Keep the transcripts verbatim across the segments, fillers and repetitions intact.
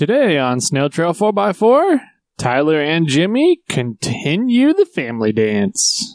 Today on Snail Trail four by four, Tyler and Jimmy continue the family dance.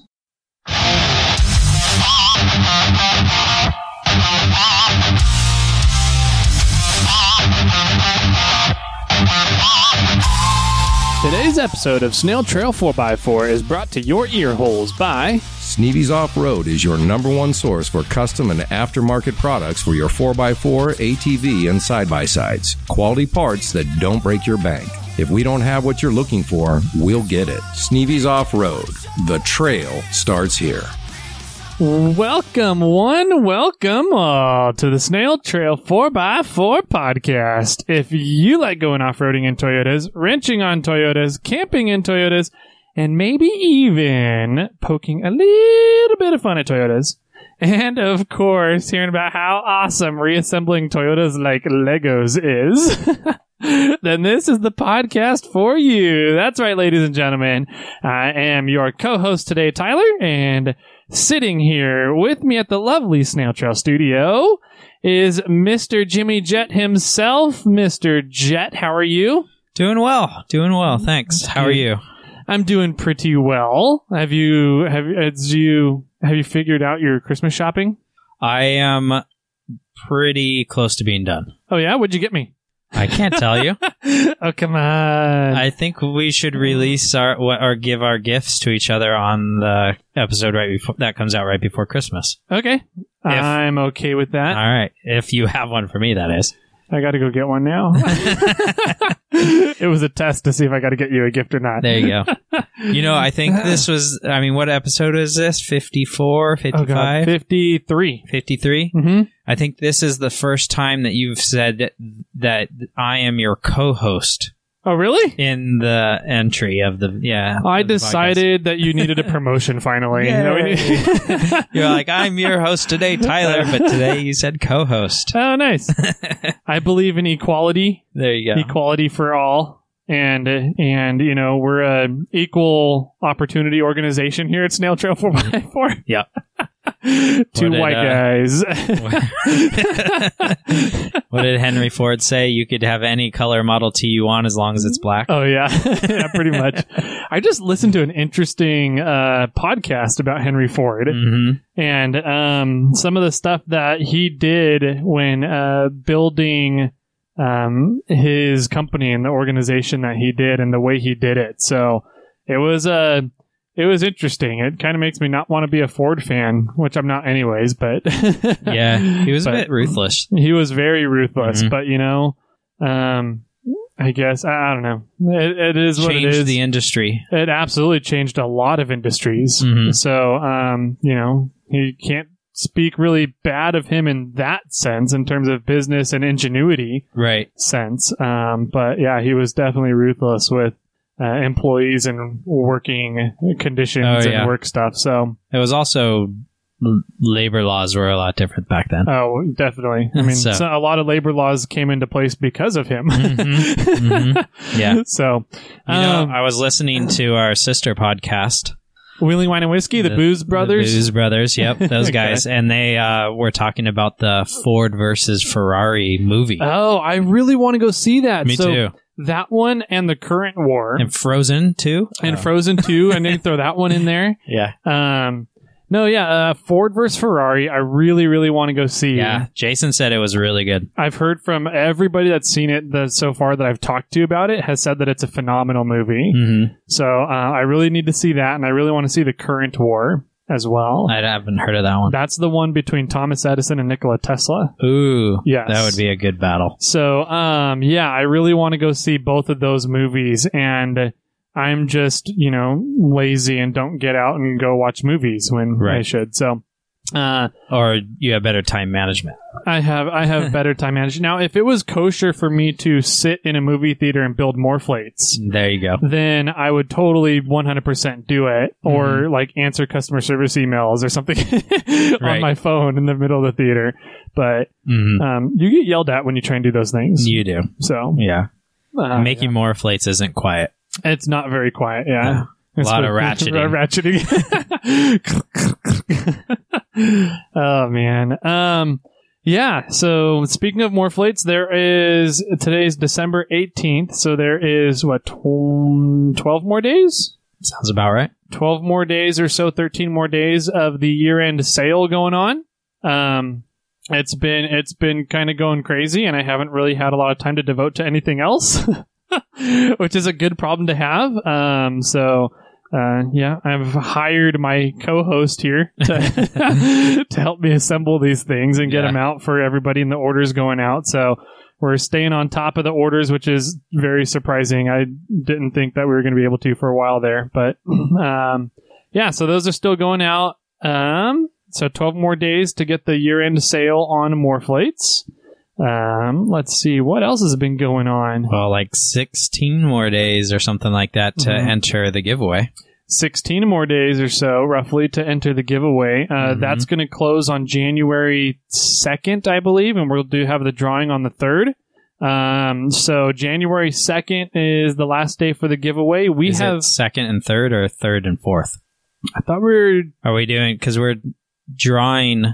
Today's episode of Snail Trail four by four is brought to your ear holes by Sneevy's Off-Road is your number one source for custom and aftermarket products for your four by four, A T V, and side-by-sides. Quality parts that don't break your bank. If we don't have what you're looking for, we'll get it. Sneevy's Off-Road. The trail starts here. Welcome, one, welcome all to the Snail Trail four by four podcast. If you like going off-roading in Toyotas, wrenching on Toyotas, camping in Toyotas, and maybe even poking a little bit of fun at Toyotas, and of course, hearing about how awesome reassembling Toyotas like Legos is, then this is the podcast for you. That's right, ladies and gentlemen. I am your co-host today, Tyler, and sitting here with me at the lovely Snail Trail studio is Mister Jimmy Jet himself. Mister Jet, how are you? Doing well. Doing well. Thanks. How are you? I'm doing pretty well. Have you have as you have you figured out your Christmas shopping? I am pretty close to being done. Oh yeah, what'd you get me? I can't tell you. Oh come on! I think we should release our or give our gifts to each other on the episode right before that comes out right before Christmas. Okay, if, I'm okay with that. All right, if you have one for me, that is. I got to go get one now. It was a test to see if I got to get you a gift or not. There you go. You know, I think this was, I mean, what episode is this? fifty-four, fifty-five? Oh God, fifty-three. fifty-three? Mm-hmm. I think this is the first time that you've said that I am your co-host. Oh, really? In the entry of the, yeah. I decided that you needed a promotion finally. You're like, I'm your host today, Tyler, but today you said co-host. Oh, nice. I believe in equality. There you go. Equality for all. And, and you know, we're an equal opportunity organization here at Snail Trail four by four. Yep. Two did, white uh, guys. What did Henry Ford say? You could have any color Model T you want as long as it's black. Oh, yeah. Yeah, pretty much. I just listened to an interesting uh, podcast about Henry Ford. Mm-hmm. And um, some of the stuff that he did when uh, building um, his company and the organization that he did and the way he did it. So it was a... Uh, It was interesting. It kind of makes me not want to be a Ford fan, which I'm not anyways, but... Yeah, he was a but bit ruthless. He was very ruthless, Mm-hmm. but, you know, um, I guess, I, I don't know. It, it is what it Changed is. the industry. It absolutely changed a lot of industries. Mm-hmm. So, um, you know, you can't speak really bad of him in that sense, in terms of business and ingenuity Right. sense. Um, but, yeah, he was definitely ruthless with Uh, employees and working conditions Oh, yeah. and work stuff. So, It was also, l- labor laws were a lot different back then. oh, definitely. I mean, So- so a lot of labor laws came into place because of him. Mm-hmm. Mm-hmm. Yeah. So, You know, um, I was listening to our sister podcast. Wheeling Wine and Whiskey, the, Booze Brothers. The Booze Brothers, yep, those Okay. guys. And they uh, were talking about the Ford versus Ferrari movie. Oh, I really want to go see that. Me so, too. That one and the current war And Frozen, too. and Oh. Frozen two. I need to throw that one in there. Yeah. Um, no, yeah, uh, Ford versus Ferrari. I really, really want to go see. Yeah. Jason said it was really good. I've heard from everybody that's seen it that so far that I've talked to about it has said that it's a phenomenal movie. Mm-hmm. So uh, I really need to see that, and I really want to see the current war as well. I haven't heard of that one. That's the one between Thomas Edison and Nikola Tesla. Ooh. Yes. That would be a good battle. So, um, yeah, I really want to go see both of those movies, and I'm just, you know, lazy and don't get out and go watch movies when I Right. should. So, uh, Or you have better time management. I have I have better time management. Now, if it was kosher for me to sit in a movie theater and build Morphplates, There you go. then I would totally one hundred percent do it, or like answer customer service emails or something on Right. my phone in the middle of the theater. But Mm-hmm. um, you get yelled at when you try and do those things. You do. So Yeah. uh, Making more flates isn't quiet. it's not very quiet. Yeah, Yeah. A It's lot for- of ratcheting. ratcheting. Oh man. Um. Yeah, so speaking of Morphlates, there is, today's December eighteenth, so there is, what, tw- twelve more days? Sounds about right. twelve more days or so, thirteen more days of the year-end sale going on. Um, it's been, it's been kind of going crazy, and I haven't really had a lot of time to devote to anything else, which is a good problem to have. Um, so... Uh, yeah, I've hired my co-host here to to help me assemble these things and get Yeah. them out for everybody and the orders going out. So we're staying on top of the orders, which is very surprising. I didn't think that we were going to be able to for a while there, but um, yeah, so those are still going out. Um, so twelve more days to get the year-end sale on Morphlates. Um, let's see what else has been going on. Well, like sixteen more days or something like that to Mhm. enter the giveaway. sixteen more days or so, roughly, to enter the giveaway. Uh, Mhm. That's going to close on January second, I believe, and we'll do have the drawing on the third. Um, so January second is the last day for the giveaway. We Is have. it second and third or third and fourth? I thought we were. Are we doing, because we're drawing,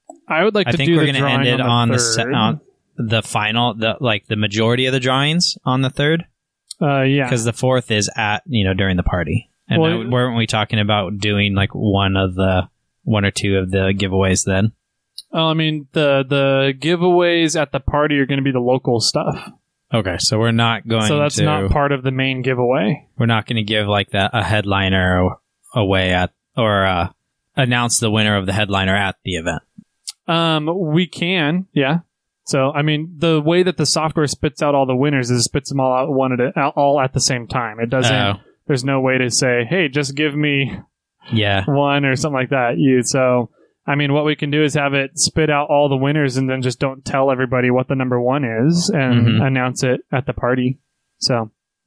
I would like I to think do we're the going to drawing end it on on the the, se- third. on the final, the like the majority of the drawings on the third, uh, yeah. because the fourth is at, you know, during the party. And Well, uh, weren't we talking about doing like one of the, one or two of the giveaways then? Oh, I mean, the the giveaways at the party are going to be the local stuff. Okay, so we're not going So that's to, not part of the main giveaway. we're not going to give like that a headliner away at, or uh, announce the winner of the headliner at the event. Um, we can, yeah. So, I mean, the way that the software spits out all the winners is it spits them all out one at a, all at the same time. It doesn't. Oh. There's no way to say, "Hey, just give me Yeah. one" or something like that. You so, I mean, what we can do is have it spit out all the winners, and then just don't tell everybody what the number one is, and Mhm. announce it at the party. So,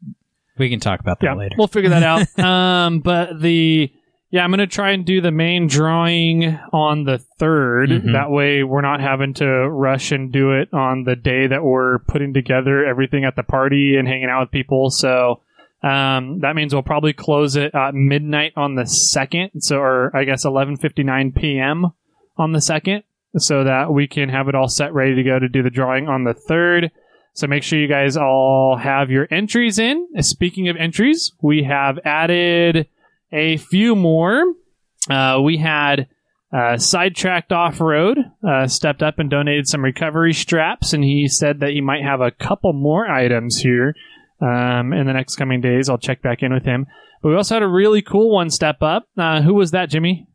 We can talk about that yeah, later. we'll figure that out. um, but the yeah, I'm gonna try and do the main drawing on the third. Mhm. That way, we're not having to rush and do it on the day that we're putting together everything at the party and hanging out with people. So um, that means we'll probably close it at midnight on the second. So, or I guess eleven fifty-nine p.m. on the second, so that we can have it all set ready to go to do the drawing on the third. So make sure you guys all have your entries in. Speaking of entries, we have added a few more. Uh, we had uh, Sidetracked Off-Road uh, stepped up and donated some recovery straps, and he said that he might have a couple more items here um, in the next coming days. I'll check back in with him. But we also had a really cool one step up. Uh, who was that, Jimmy?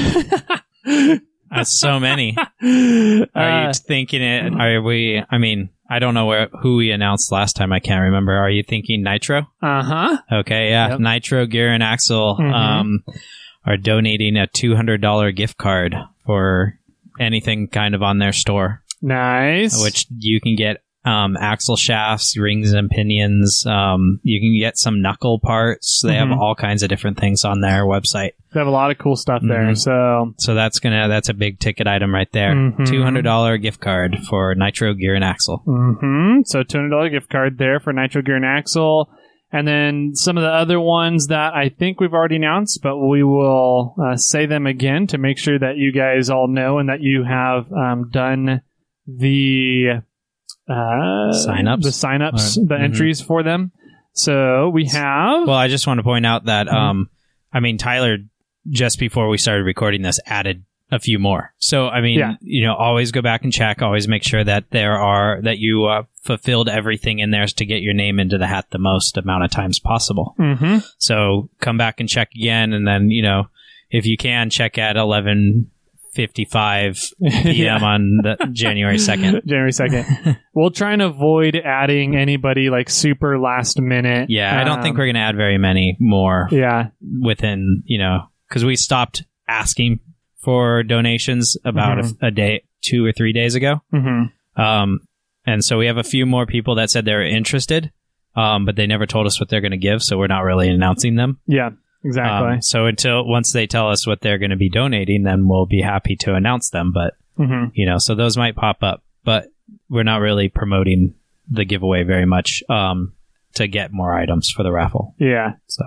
That's so many. Are Uh, you thinking it? Are we? I mean, I don't know where who we announced last time. I can't remember. Are you thinking Nitro? uh-huh. Okay, yeah, Yep. Nitro Gear and Axle Mhm. um, are donating a two hundred dollar gift card for anything kind of on their store, Nice. which you can get um, axle shafts, rings and pinions. Um, you can get some knuckle parts. They Mhm. have all kinds of different things on their website. They have a lot of cool stuff there. Mhm. So So that's gonna that's a big ticket item right there. Mhm. Two hundred dollar gift card for Nitro Gear and Axle. hmm So two hundred dollars gift card there for Nitro Gear and Axle. And then some of the other ones that I think we've already announced, but we will uh, say them again to make sure that you guys all know and that you have um, done the uh, Sign-ups? the sign-ups, Or- the mhm. entries for them. So we have... Well, I just want to point out that Mhm. um, I mean Tyler just before we started recording this added a few more. So I mean, Yeah. you know, always go back and check. Always make sure that there are that you uh, fulfilled everything in there to get your name into the hat the most amount of times possible. Mhm. So come back and check again, and then you know, if you can, check at eleven fifty-five p.m. on the January second. January second. We'll try and avoid adding anybody like super last minute. Yeah, I don't think Um, we're going to add very many more Yeah. within, you know, because we stopped asking for donations about Mhm. a, a day, two or three days ago. hmm Um, and so we have a few more people that said they're interested, um, but they never told us what they're going to give, so we're not really announcing them. Yeah, exactly. Um, so until once they tell us what they're going to be donating, then we'll be happy to announce them. But hmm you know, so those might pop up, but we're not really promoting the giveaway very much um, to get more items for the raffle. Yeah. So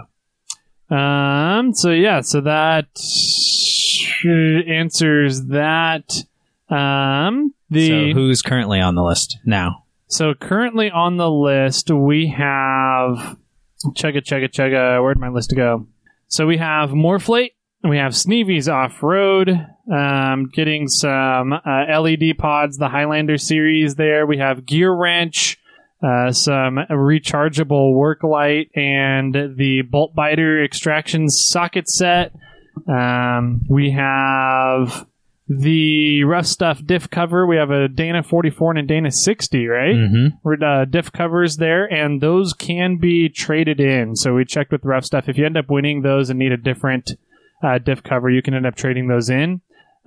Um. So yeah. So that answers that. Um. The So who's currently on the list now? So currently on the list, we have chugga chugga chugga. Where'd my list go? So we have Morphlate, we have Sneevy's Off-Road, um, getting some uh, L E D pods, the Highlander series there. We have Gear Wrench, uh, some rechargeable work light, and the Bolt Biter extraction socket set. Um, we have the Rough Stuff diff cover. We have a Dana forty-four and a Dana sixty, right? Mm-hmm. We're uh, diff covers there, and those can be traded in. So we checked with Rough Stuff. If you end up winning those and need a different uh, diff cover, you can end up trading those in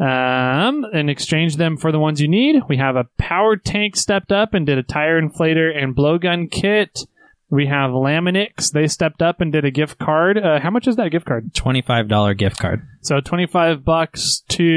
um, and exchange them for the ones you need. We have a Power Tank stepped up and did a tire inflator and blowgun kit. We have Laminix. They stepped up and did a gift card. Uh, how much is that gift card? twenty-five dollars gift card. So twenty-five bucks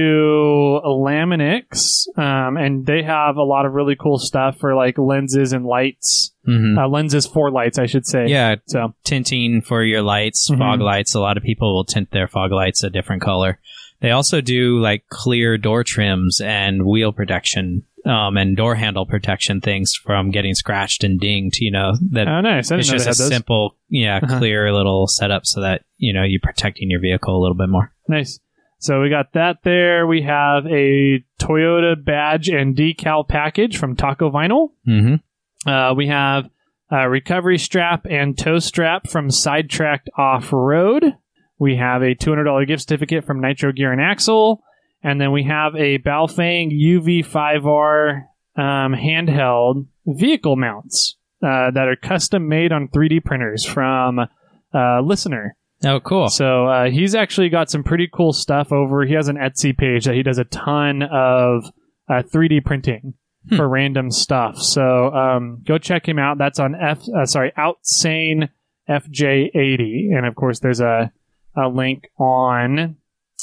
to Laminix. Um, and they have a lot of really cool stuff for like lenses and lights. Mm-hmm. Uh, lenses for lights, I should say. Yeah, So tinting for your lights, Mhm. fog lights. A lot of people will tint their fog lights a different color. They also do like clear door trims and wheel protection um, and door handle protection things from getting scratched and dinged. You know, that oh, nice. I it's didn't know just they a had those. simple, yeah, Uh-huh. clear little setup so that, you know, you're protecting your vehicle a little bit more. Nice. So we got that there. We have a Toyota badge and decal package from Taco Vinyl. Mm-hmm. Uh, we have a recovery strap and tow strap from Sidetracked Off-Road. We have a two hundred dollars gift certificate from Nitro Gear and Axle. And then we have a Baofeng U V five R um, handheld vehicle mounts uh, that are custom made on three D printers from uh, Listener. Oh, cool. So uh, he's actually got some pretty cool stuff over. He has an Etsy page that he does a ton of uh, three D printing Hmm. for random stuff. So um, go check him out. That's on F. Uh, sorry, Outsane F J eighty, and of course there's a a link on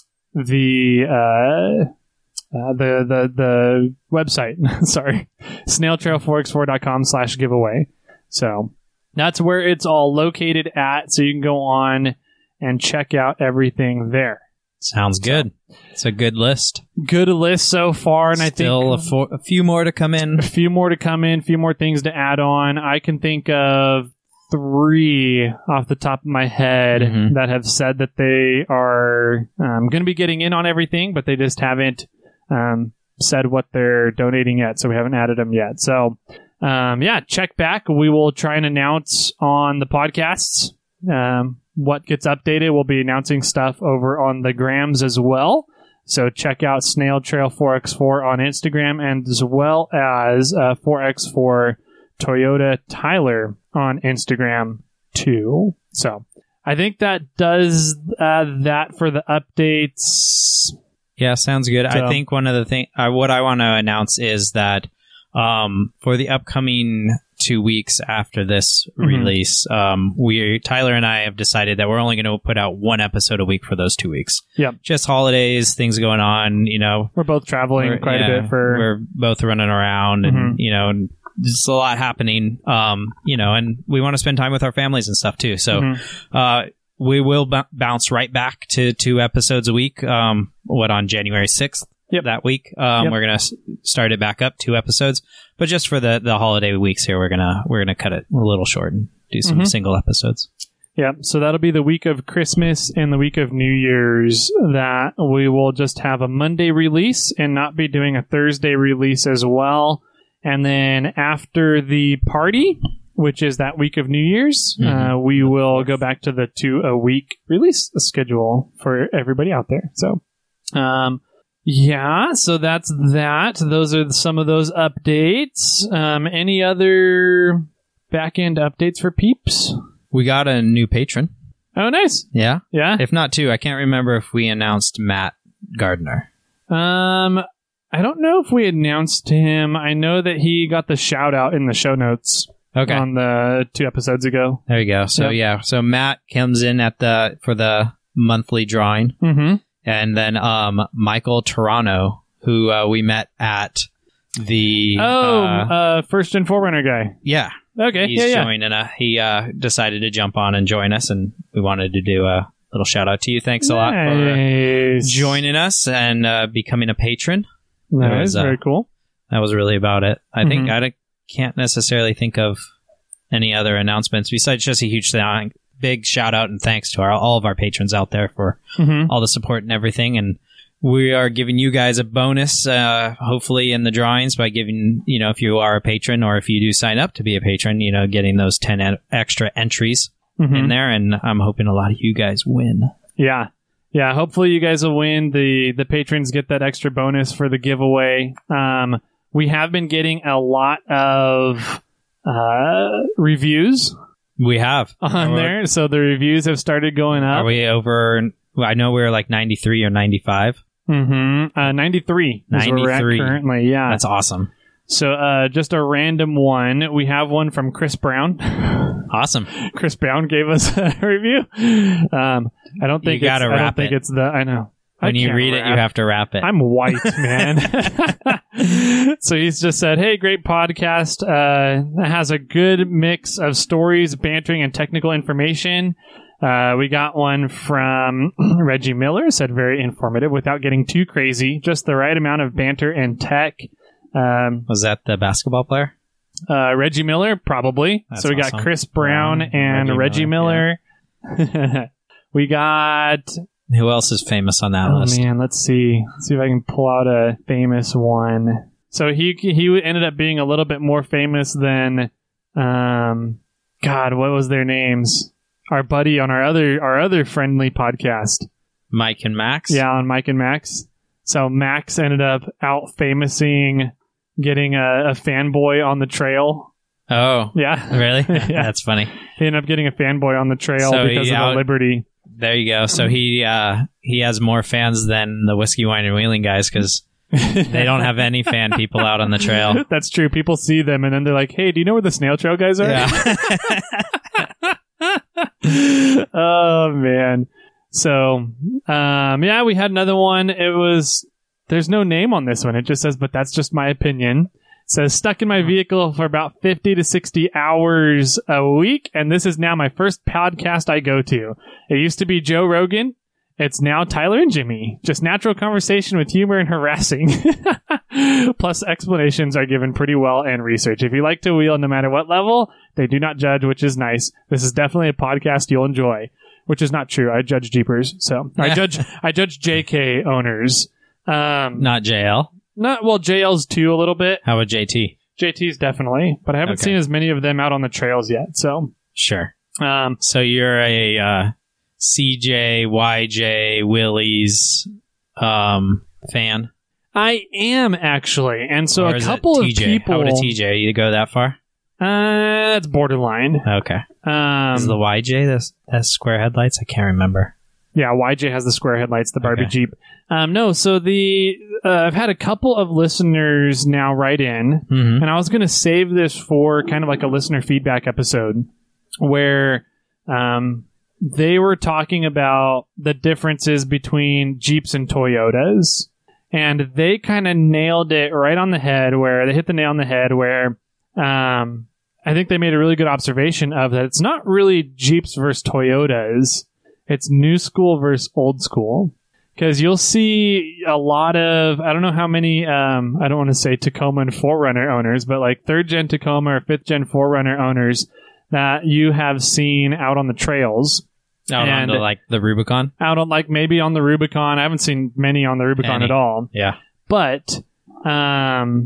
the uh, uh, the the the website. Sorry, snail trail four x four dot com slash giveaway. So that's where it's all located at. So you can go on and check out everything there. Sounds good. It's a good list. Good list so far, and Still I think a, fo- a few more to come in. a few more to come in, a few more things to add on. I can think of three off the top of my head Mhm. that have said that they are um, going to be getting in on everything, but they just haven't um, said what they're donating yet, so we haven't added them yet. So, um, yeah, check back. We will try and announce on the podcasts um, what gets updated. We'll be announcing stuff over on the Grams as well. So check out Snail Trail four by four on Instagram, and as well as uh, four by four Toyota Tyler on Instagram too. So I think that does uh, that for the updates. Yeah, sounds good. So- I think one of the thing, uh, what I want to announce is that um, for the upcoming two weeks after this Mhm. release, um, we Tyler and I have decided that we're only going to put out one episode a week for those two weeks. Yep. Just holidays, things going on. You know, We're both traveling we're- quite yeah, a bit for. we're both running around, and Mhm. you know, and there's a lot happening. Um, you know, and we want to spend time with our families and stuff too. So. Mhm. Uh, we will b- bounce right back to two episodes a week. Um, what on January sixth Yep. that week? Um, Yep. we're gonna s- start it back up two episodes, but just for the, the holiday weeks here, we're gonna we're gonna cut it a little short and do some Mhm. single episodes. Yeah, so that'll be the week of Christmas and the week of New Year's that we will just have a Monday release and not be doing a Thursday release as well. And then after the party, which is that week of New Year's, Mhm. uh, we will go back to the two a week release schedule for everybody out there. So, um, yeah, so that's that. Those are some of those updates. Um, any other back end updates for peeps? We got a new patron. Oh, nice. Yeah, Yeah. if not two, I can't remember if we announced Matt Gardner. Um, I don't know if we announced him. I know that he got the shout out in the show notes Okay, on the two episodes ago. there you go. So Yep. yeah, so Matt comes in at the for the monthly drawing. Mm-hmm. And then um, Michael Toronto, who uh, we met at the Oh, uh, uh, first gen Forerunner guy. yeah, Okay. he's yeah, yeah. joining. Uh, he uh, decided to jump on and join us, and we wanted to do a little shout out to you. Thanks a lot for Nice. joining us and uh, becoming a patron. Nice. It was, uh, Very cool. That was really about it. I Mhm. think I d- can't necessarily think of any other announcements besides just a huge th- big shout out and thanks to our, all of our patrons out there for Mhm. all the support and everything. And we are giving you guys a bonus, uh, hopefully in the drawings by giving, you know, if you are a patron or if you do sign up to be a patron, you know, getting those ten en- extra entries Mhm. in there. And I'm hoping a lot of you guys win. Yeah. Yeah. Hopefully you guys will win. The, the patrons get that extra bonus for the giveaway. Um, we have been getting a lot of uh, reviews We have. on Are we- there. So the reviews have started going up. Are we over? Well, I know we we're like ninety-three or ninety-five. Mm-hmm. Uh, ninety-three is where we're at ninety-three. currently. Yeah. That's awesome. So uh, just a random one. We have one from Chris Brown. Awesome. Chris Brown gave us a review. Um, I don't think You gotta it's, I don't wrap think it. it's the. I know. I When you can't read it, you rap. have to wrap it. I'm white, man. So he's just said, "Hey, great podcast. Uh, it has a good mix of stories, bantering, and technical information." Uh, we got one from Reggie Miller. Said very informative without getting too crazy. Just the right amount of banter and tech. Um, Was that the basketball player? uh, Reggie Miller, probably. That's so we got awesome. Chris Brown Brown, and Reggie, Reggie Miller. We got. Who else is famous on that Oh list? man, let's see. Let's see if I can pull out a famous one. So he he ended up being a little bit more famous than, um, God, what was their names? Our buddy on our other our other friendly podcast. Mike and Max? Yeah, on Mike and Max. So Max ended up out famousing getting a, a fanboy on the trail. Oh, Yeah, really? Yeah. That's funny. he ended up getting a fanboy on the trail So because he of out- the Liberty. There you go. So he uh, he has more fans than the Whiskey, Wine, and Wheeling guys because they don't have any fan people out on the trail. That's true. People see them and then they're like, "Hey, do you know where the snail trail guys are?" Yeah. Oh man. So, um, yeah, we had another one. It was there's no name on this one. It just says, "But that's just my opinion." It says stuck in my vehicle for about fifty to sixty hours a week, and this is now my first podcast I go to. It used to be Joe Rogan. It's now Tyler and Jimmy. Just natural conversation with humor and harassing. Plus, explanations are given pretty well and research. If you like to wheel, no matter what level, they do not judge, which is nice. This is definitely a podcast you'll enjoy, which is not true. I judge Jeepers, so I judge I judge J K owners. Um, Not J L. not well, J L's too a little bit. How about J T? J T's definitely, but I haven't Okay. seen as many of them out on the trails yet. So, Sure. um, So you're a uh, C J, Y J, Willie's um, fan? I am actually, and so Or a is it couple of T J? people. How about a T J? You go that far? Uh, it's borderline. Okay. Um, Is the Y J the, the square headlights? I can't remember. Yeah, Y J has the square headlights, the Barbie Okay. Jeep. Um, no, so the uh, I've had a couple of listeners now write in, Mm-hmm. and I was going to save this for kind of like a listener feedback episode where um, they were talking about the differences between Jeeps and Toyotas, and they kind of nailed it right on the head. Where they hit the nail on the head, where um, I think they made a really good observation of that. It's not really Jeeps versus Toyotas. It's new school versus old school. Because you'll see a lot of, I don't know how many, um, I don't want to say Tacoma and four runner owners, but like third gen Tacoma or fifth gen four runner owners that you have seen out on the trails. Out And- onto like the Rubicon? Out on like maybe on the Rubicon. I haven't seen many on the Rubicon Any. at all. Yeah. But um,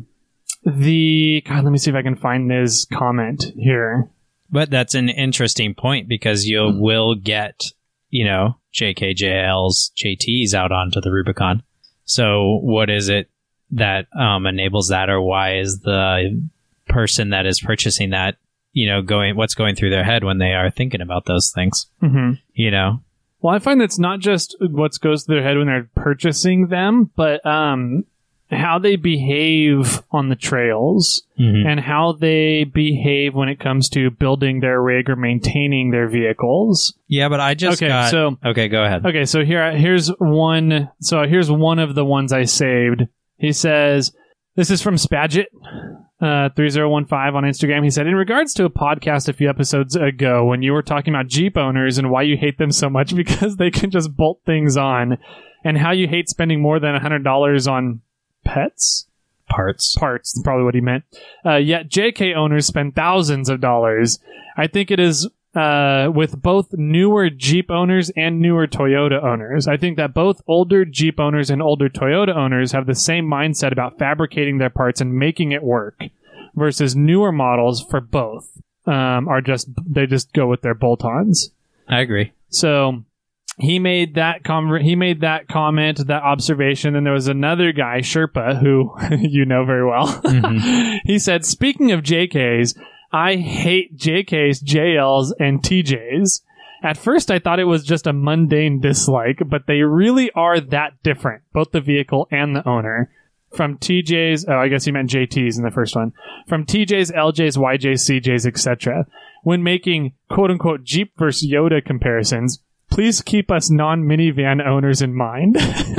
the, God, let me see if I can find his comment here. But that's an interesting point because you Hmm. will get, you know, J K, J Ls, J Ts out onto the Rubicon. So what is it that um, enables that, or why is the person that is purchasing that, you know, going, what's going through their head when they are thinking about those things, Mm-hmm. you know? Well, I find that's not just what goes through their head when they're purchasing them, but um, how they behave on the trails Mhm. and how they behave when it comes to building their rig or maintaining their vehicles. Yeah, but I just Okay, got... so- okay, go ahead. Okay, so here, here's one. So here's one of the ones I saved. He says, "This is from Spadget, uh, three zero one five on Instagram." He said, "In regards to a podcast a few episodes ago when you were talking about Jeep owners and why you hate them so much because they can just bolt things on, and how you hate spending more than one hundred dollars on pets, parts. Parts, is probably what he meant. Uh, yet J K owners spend thousands of dollars. I think it is uh, with both newer Jeep owners and newer Toyota owners. I think that both older Jeep owners and older Toyota owners have the same mindset about fabricating their parts and making it work, versus newer models for both um, are just they just go with their bolt-ons. I agree. So he made that com- he made that comment, that observation. And there was another guy, Sherpa, who you know very well. Mm-hmm. He said, speaking of J Ks, I hate J Ks, J Ls, and T Js. At first, I thought it was just a mundane dislike, but they really are that different, both the vehicle and the owner. From T Js, oh, I guess he meant J Ts in the first one. From T Js, L Js, Y Js, C Js, et cetera. When making quote-unquote Jeep versus Yoda comparisons, please keep us non-minivan owners in mind.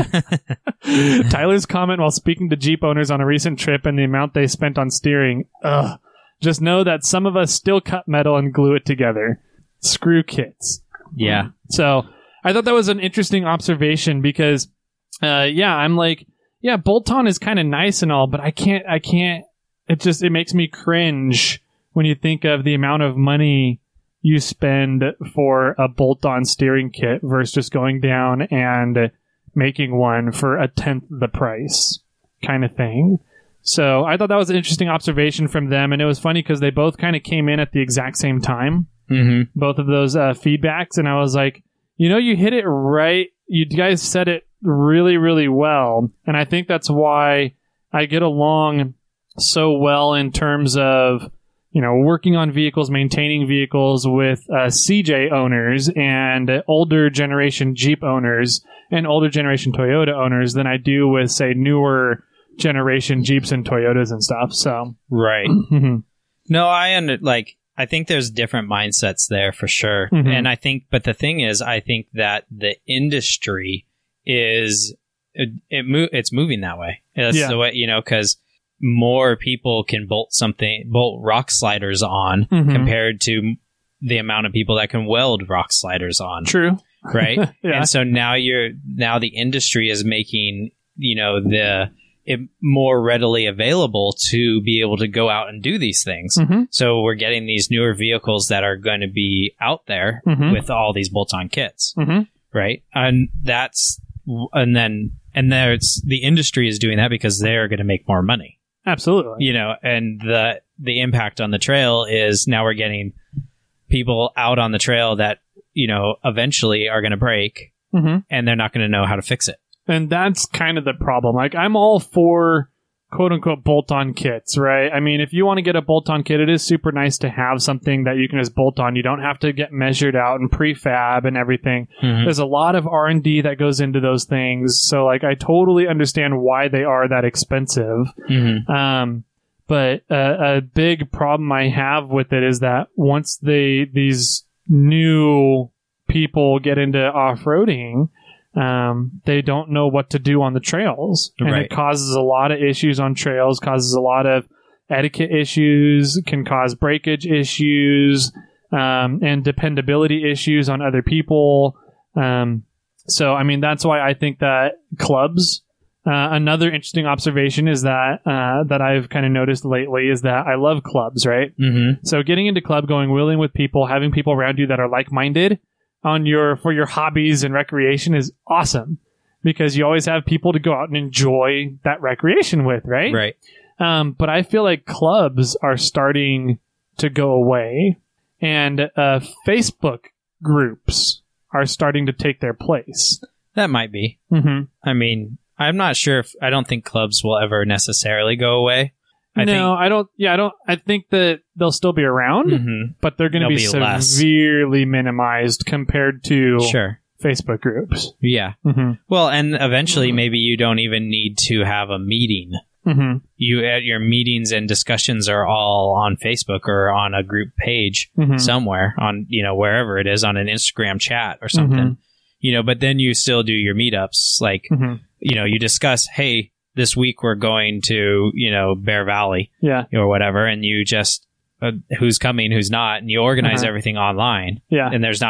Tyler's comment while speaking to Jeep owners on a recent trip and the amount they spent on steering. Ugh. Just know that some of us still cut metal and glue it together. Screw kits. Yeah. So I thought that was an interesting observation because, uh, yeah, I'm like, yeah, bolt-on is kind of nice and all, but I can't, I can't, it just, it makes me cringe when you think of the amount of money you spend for a bolt-on steering kit versus just going down and making one for a tenth the price kind of thing. So I thought that was an interesting observation from them, and it was funny because they both kind of came in at the exact same time, mm-hmm. both of those uh, feedbacks, and I was like, you know, you hit it right. You guys said it really, really well, and I think that's why I get along so well in terms of, you know, working on vehicles, maintaining vehicles with uh, C J owners and uh, older generation Jeep owners and older generation Toyota owners than I do with, say, newer generation Jeeps and Toyotas and stuff. So right. No, I under like I think there's different mindsets there for sure. Mm-hmm. And I think, but the thing is, I think that the industry is it, it mo- it's moving that way. That's yeah. the way, you know, because more people can bolt something, bolt rock sliders on mm-hmm. compared to the amount of people that can weld rock sliders on. True. Right. Yeah. And so now you're now the industry is making, you know, the it more readily available to be able to go out and do these things. Mm-hmm. So we're getting these newer vehicles that are going to be out there mm-hmm. with all these bolt-on kits, mm-hmm. right? And that's and then and there's the industry is doing that because they're going to make more money. Absolutely. You know, and the the impact on the trail is now we're getting people out on the trail that, you know, eventually are going to break mm-hmm. and they're not going to know how to fix it. And that's kind of the problem. Like, I'm all for quote-unquote bolt-on kits, right? I mean, if you want to get a bolt-on kit, it is super nice to have something that you can just bolt on. You don't have to get measured out and prefab and everything. Mm-hmm. There's a lot of R and D that goes into those things. So, like, I totally understand why they are that expensive. Mm-hmm. Um, but uh, a big problem I have with it is that once they these new people get into off-roading, Um, they don't know what to do on the trails, and right. it causes a lot of issues on trails, causes a lot of etiquette issues, can cause breakage issues, um, and dependability issues on other people. Um, so, I mean, that's why I think that clubs, uh, another interesting observation is that, uh, that I've kind of noticed lately is that I love clubs, right? Mm-hmm. So getting into club, going wheeling with people, having people around you that are like-minded on your for your hobbies and recreation is awesome because you always have people to go out and enjoy that recreation with, right? Right. Um, but I feel like clubs are starting to go away, and uh, Facebook groups are starting to take their place. That might be. Mm-hmm. I mean, I'm not sure if I don't think clubs will ever necessarily go away. I no, think, I don't. Yeah, I don't. I think that they'll still be around, mm-hmm. but they're going to be, be severely less. minimized compared to sure. Facebook groups. Yeah. Mm-hmm. Well, and eventually, mm-hmm. maybe you don't even need to have a meeting. Mm-hmm. You at your meetings and discussions are all on Facebook or on a group page mm-hmm. somewhere on, you know, wherever it is on an Instagram chat or something. Mm-hmm. You know, but then you still do your meetups, like mm-hmm. you know, you discuss, hey, this week we're going to, you know, Bear Valley, yeah, or whatever, and you just uh, who's coming, who's not, and you organize uh-huh. everything online, yeah, and there's not an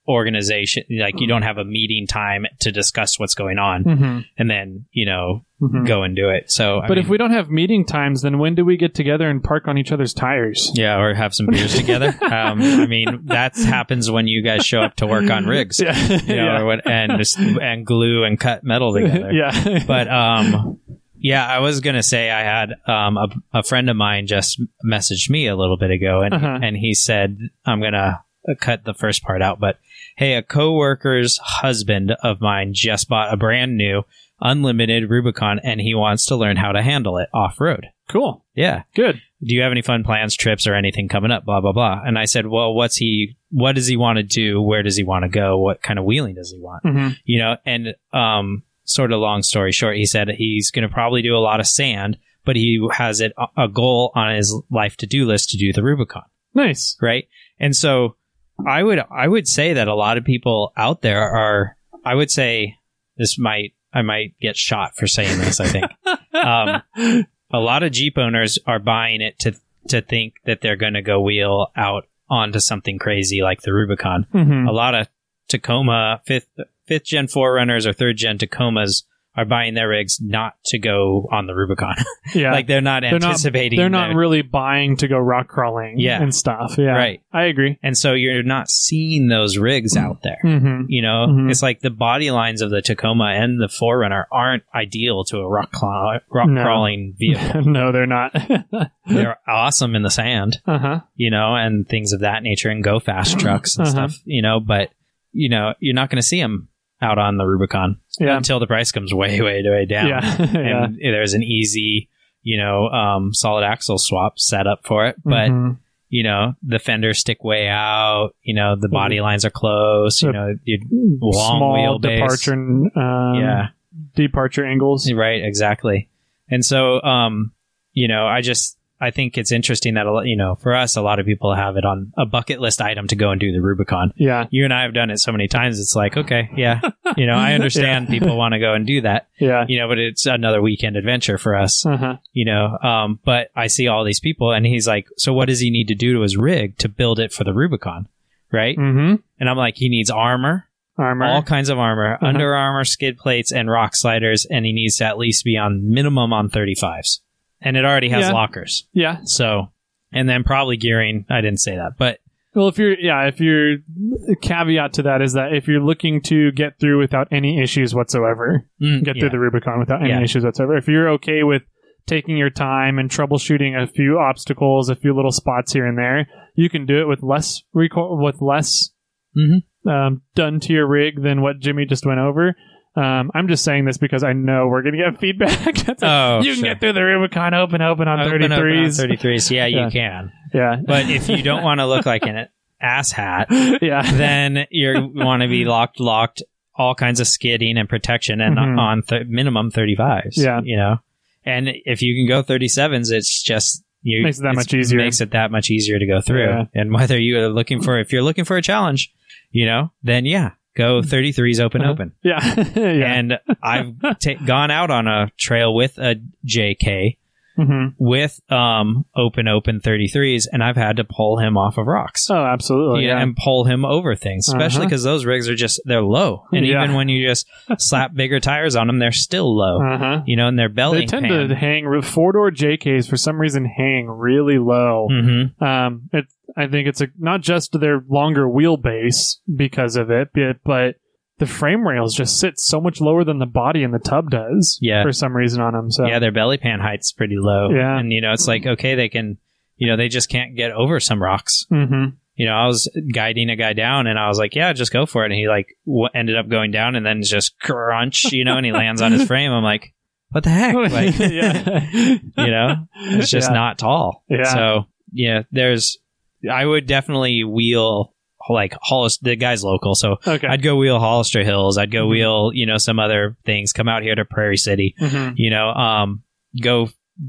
organization, like you don't have a meeting time to discuss what's going on, Mm-hmm. and then you know Mm-hmm. go and do it. So, I But mean, if we don't have meeting times, then when do we get together and park on each other's tires? yeah, or have some beers together. Um, I mean, that happens when you guys show up to work on rigs, Yeah. you know, yeah. or what, and just, and glue and cut metal together. yeah. But um, yeah, I was gonna say I had um a, a friend of mine just messaged me a little bit ago, and Uh-huh. and he said I'm gonna cut the first part out, but hey, a coworker's husband of mine just bought a brand new unlimited Rubicon, and he wants to learn how to handle it off road. Cool. Yeah. Good. Do you have any fun plans, trips, or anything coming up? Blah blah blah. And I said, well, what's he? What does he want to do? Where does he want to go? What kind of wheeling does he want? Mm-hmm. You know, and um, sort of long story short, he said he's going to probably do a lot of sand, but he has it a goal on his life to do list to do the Rubicon, Nice. right? And so I would I would say that a lot of people out there are. I would say this might I might get shot for saying this. I think um, a lot of Jeep owners are buying it to to think that they're going to go wheel out onto something crazy like the Rubicon. Mm-hmm. A lot of Tacoma fifth fifth gen four runners or third gen Tacomas are buying their rigs not to go on the Rubicon. Yeah. Like they're not They're not- anticipating. They're not their- really buying to go rock crawling Yeah. and stuff. Yeah. Right. I agree. and so you're not seeing those rigs out there. Mm-hmm. You know, Mhm. it's like the body lines of the Tacoma and the four runner aren't ideal to a rock, cla- rock No. crawling vehicle. No, they're not. They're awesome in the sand, uh-huh. you know, and things of that nature, and go fast trucks and Uh-huh. stuff, you know, but, you know, you're not going to see them out on the Rubicon Yeah. until the price comes way, way, way down. Yeah. yeah. And there's an easy, you know, um, solid axle swap set up for it. But, Mhm. you know, the fenders stick way out, you know, the body lines are close, you The know, you long small wheelbase. departure, um, Yeah. departure angles. Right, exactly. And so, um, you know, I just, I think it's interesting that, a lot, you know, for us, a lot of people have it on a bucket list item to go and do the Rubicon. Yeah. You and I have done it so many times. It's like, okay, yeah, you know, I understand Yeah. people want to go and do that, Yeah. you know, but it's another weekend adventure for us, Uh-huh. you know. Um, but I see all these people, and he's like, so what does he need to do to his rig to build it for the Rubicon? Right. Mm-hmm. And I'm like, he needs armor. Armor. All kinds of armor, Uh-huh. Under Armour skid plates and rock sliders, and he needs to at least be on minimum on thirty-fives. And it already has Yeah. lockers. Yeah. So, and then probably gearing. I didn't say that, but Well, if you're, yeah, if you're, caveat to that is that if you're looking to get through without any issues whatsoever, mm, get yeah. through the Rubicon without any Yeah. issues whatsoever, if you're okay with taking your time and troubleshooting a few obstacles, a few little spots here and there, you can do it with less reco- with less Mhm. um, done to your rig than what Jimmy just went over. Um, I'm just saying this because I know we're going to get feedback. That's like, Oh, you can sure. get through the Rubicon open, open on Open, open on thirty-threes. thirty-threes. Yeah, Yeah. you can. Yeah. But if you don't want to look like an ass hat, yeah. then you want to be locked, locked, all kinds of skidding and protection, and Mhm. on th- minimum thirty-fives. Yeah. You know, and if you can go thirty-sevens, it's just. You, Makes it that it's- much easier. Makes it that much easier to go through. Yeah. And whether you are looking for, if you're looking for a challenge, you know, then yeah, go thirty-threes open, Uh-huh. open. Yeah. yeah. And I've ta- gone out on a trail with a J K Mhm. with um open, open thirty-threes, and I've had to pull him off of rocks. Oh, absolutely. Yeah, Yeah. and pull him over things, especially Uh-huh. because those rigs are just, they're low. And Yeah. even when you just slap bigger tires on them, they're still low. Uh-huh. You know, and their belly They tend pan. to hang, four door J Ks for some reason hang really low. Mhm. Um, it, I think it's a, not just their longer wheelbase because of it, but, but the frame rails just sit so much lower than the body and the tub does. Yeah. For some reason on them. So Yeah, their belly pan height's pretty low. Yeah. And, you know, it's like, okay, they can, you know, they just can't get over some rocks. hmm You know, I was guiding a guy down, and I was like, yeah, just go for it. And he, like, w- ended up going down, and then just crunch, you know, and he lands on his frame. I'm like, what the heck? Like, yeah. you know, it's just Yeah. not tall. Yeah. So, yeah, there's, I would definitely wheel, like, Hollis, the guy's local. So Okay. I'd go wheel Hollister Hills. I'd go Mhm. wheel, you know, some other things, come out here to Prairie City, Mhm. you know, um, go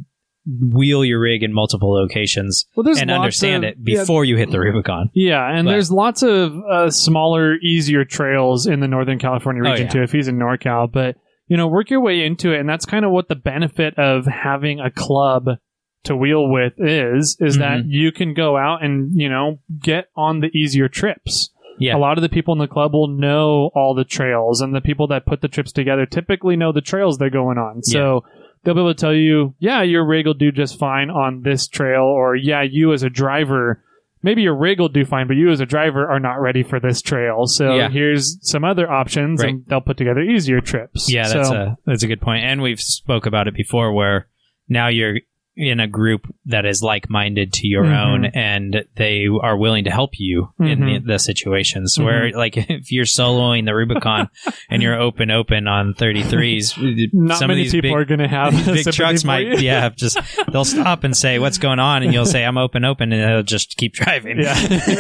wheel your rig in multiple locations Well, there's and lots understand of- it before you hit the Rubicon. Yeah, and But- there's lots of uh, smaller, easier trails in the Northern California Oh, region yeah. too. If he's in NorCal, but you know, work your way into it, and that's kind of what the benefit of having a club to wheel with is. Is that Mhm. you can go out and you know get on the easier trips. Yeah. A lot of the people in the club will know all the trails, and the people that put the trips together typically know the trails they're going on. So yeah. they'll be able to tell you, yeah, your rig will do just fine on this trail, or yeah, you as a driver, maybe your rig will do fine, but you as a driver are not ready for this trail. So yeah. here's some other options, right. and they'll put together easier trips. Yeah, that's so, a that's a good point. And we've spoke about it before, where now you're in a group that is like-minded to your mm-hmm. own, and they are willing to help you mm-hmm. in the, the situations mm-hmm. where, like, if you're soloing the Rubicon and you're open open on thirty-threes, not some many of these people big, are going to have these big trucks might, yeah, just they'll stop and say, "What's going on?" And you'll say, "I'm open open," and they'll just keep driving. Yeah,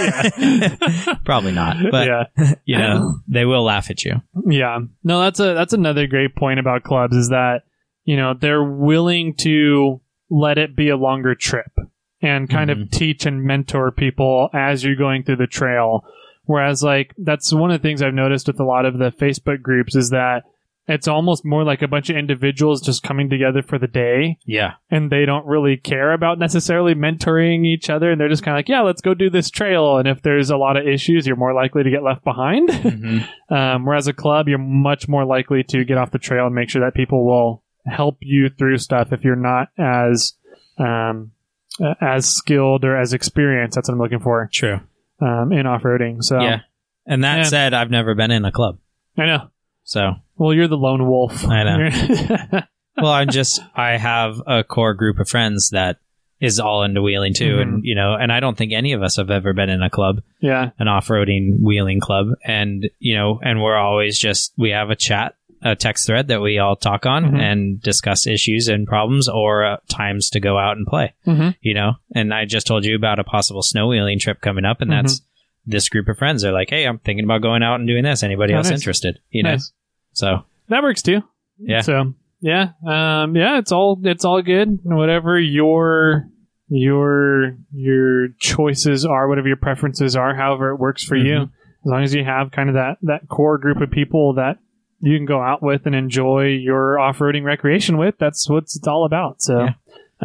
yeah. Probably not, but yeah. you know, they will laugh at you. Yeah, no, that's a that's another great point about clubs, is that, you know, they're willing to let it be a longer trip and kind mm-hmm. of teach and mentor people as you're going through the trail. Whereas, like, that's one of the things I've noticed with a lot of the Facebook groups, is that it's almost more like a bunch of individuals just coming together for the day. Yeah. And they don't really care about necessarily mentoring each other. And they're just kind of like, yeah, let's go do this trail. And if there's a lot of issues, you're more likely to get left behind. Mm-hmm. um, whereas a club, you're much more likely to get off the trail and make sure that people will help you through stuff if you're not as um, as skilled or as experienced. That's what I'm looking for. True. Um, in off-roading. So yeah. And that yeah. said, I've never been in a club. I know. So well, you're the lone wolf. I know. Well, I'm just I have a core group of friends that is all into wheeling too, mm-hmm. and you know, and I don't think any of us have ever been in a club. Yeah. An off-roading wheeling club, and you know, and we're always just we have a chat. A text thread that we all talk on mm-hmm. and discuss issues and problems, or uh, times to go out and play, mm-hmm. you know? And I just told you about a possible snow wheeling trip coming up, and mm-hmm. that's this group of friends. They're like, hey, I'm thinking about going out and doing this. Anybody oh, else nice. interested? You know? Nice. So that works too. Yeah. So yeah. Um, yeah, it's all, it's all good. Whatever your, your, your choices are, whatever your preferences are, however it works for mm-hmm. you, as long as you have kind of that, that core group of people that you can go out with and enjoy your off-roading recreation with. That's what it's all about. So, yeah.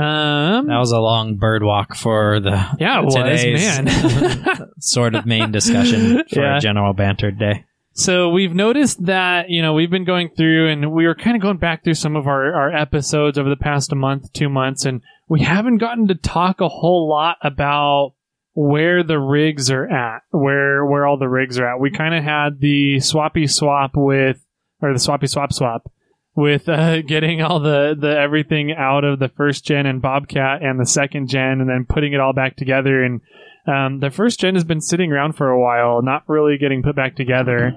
um, that was a long bird walk for the yeah, it today's was, man. sort of main discussion for yeah. a general banter day. So we've noticed that, you know, we've been going through, and we were kind of going back through some of our, our episodes over the past a month, two months, and we haven't gotten to talk a whole lot about where the rigs are at, where where all the rigs are at. We kind of had the swappy swap with or the swappy swap swap with uh, getting all the, the everything out of the first gen and Bobcat and the second gen, and then putting it all back together. And um, the first gen has been sitting around for a while, not really getting put back together.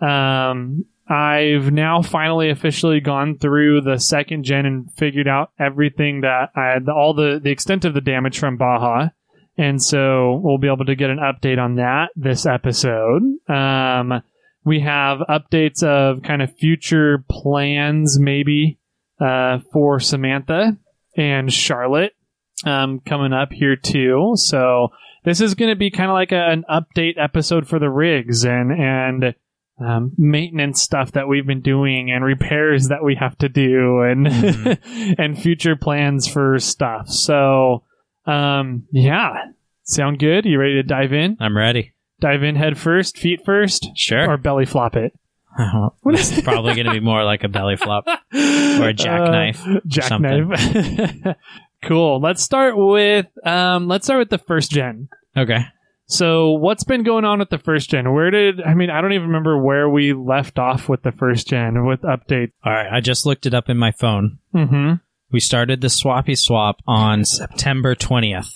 Um, I've now finally officially gone through the second gen and figured out everything that I had, all the, the extent of the damage from Baja. And so we'll be able to get an update on that this episode. Um, We have updates of kind of future plans, maybe, uh, for Samantha and Charlotte, um, coming up here too. So this is going to be kind of like a, an update episode for the rigs and, and, um, maintenance stuff that we've been doing and repairs that we have to do and, mm-hmm. and future plans for stuff. So, um, yeah, sound good? You ready to dive in? I'm ready. Dive in head first, feet first? Sure. Or belly flop it? It's probably going to be more like a belly flop or a jackknife. Uh, jackknife. Cool. Let's start with um, let's start with the first gen. Okay. So what's been going on with the first gen? Where did I mean I don't even remember where we left off with the first gen with updates. All right, I just looked it up in my phone. Mm-hmm. We started the swappy swap on September twentieth.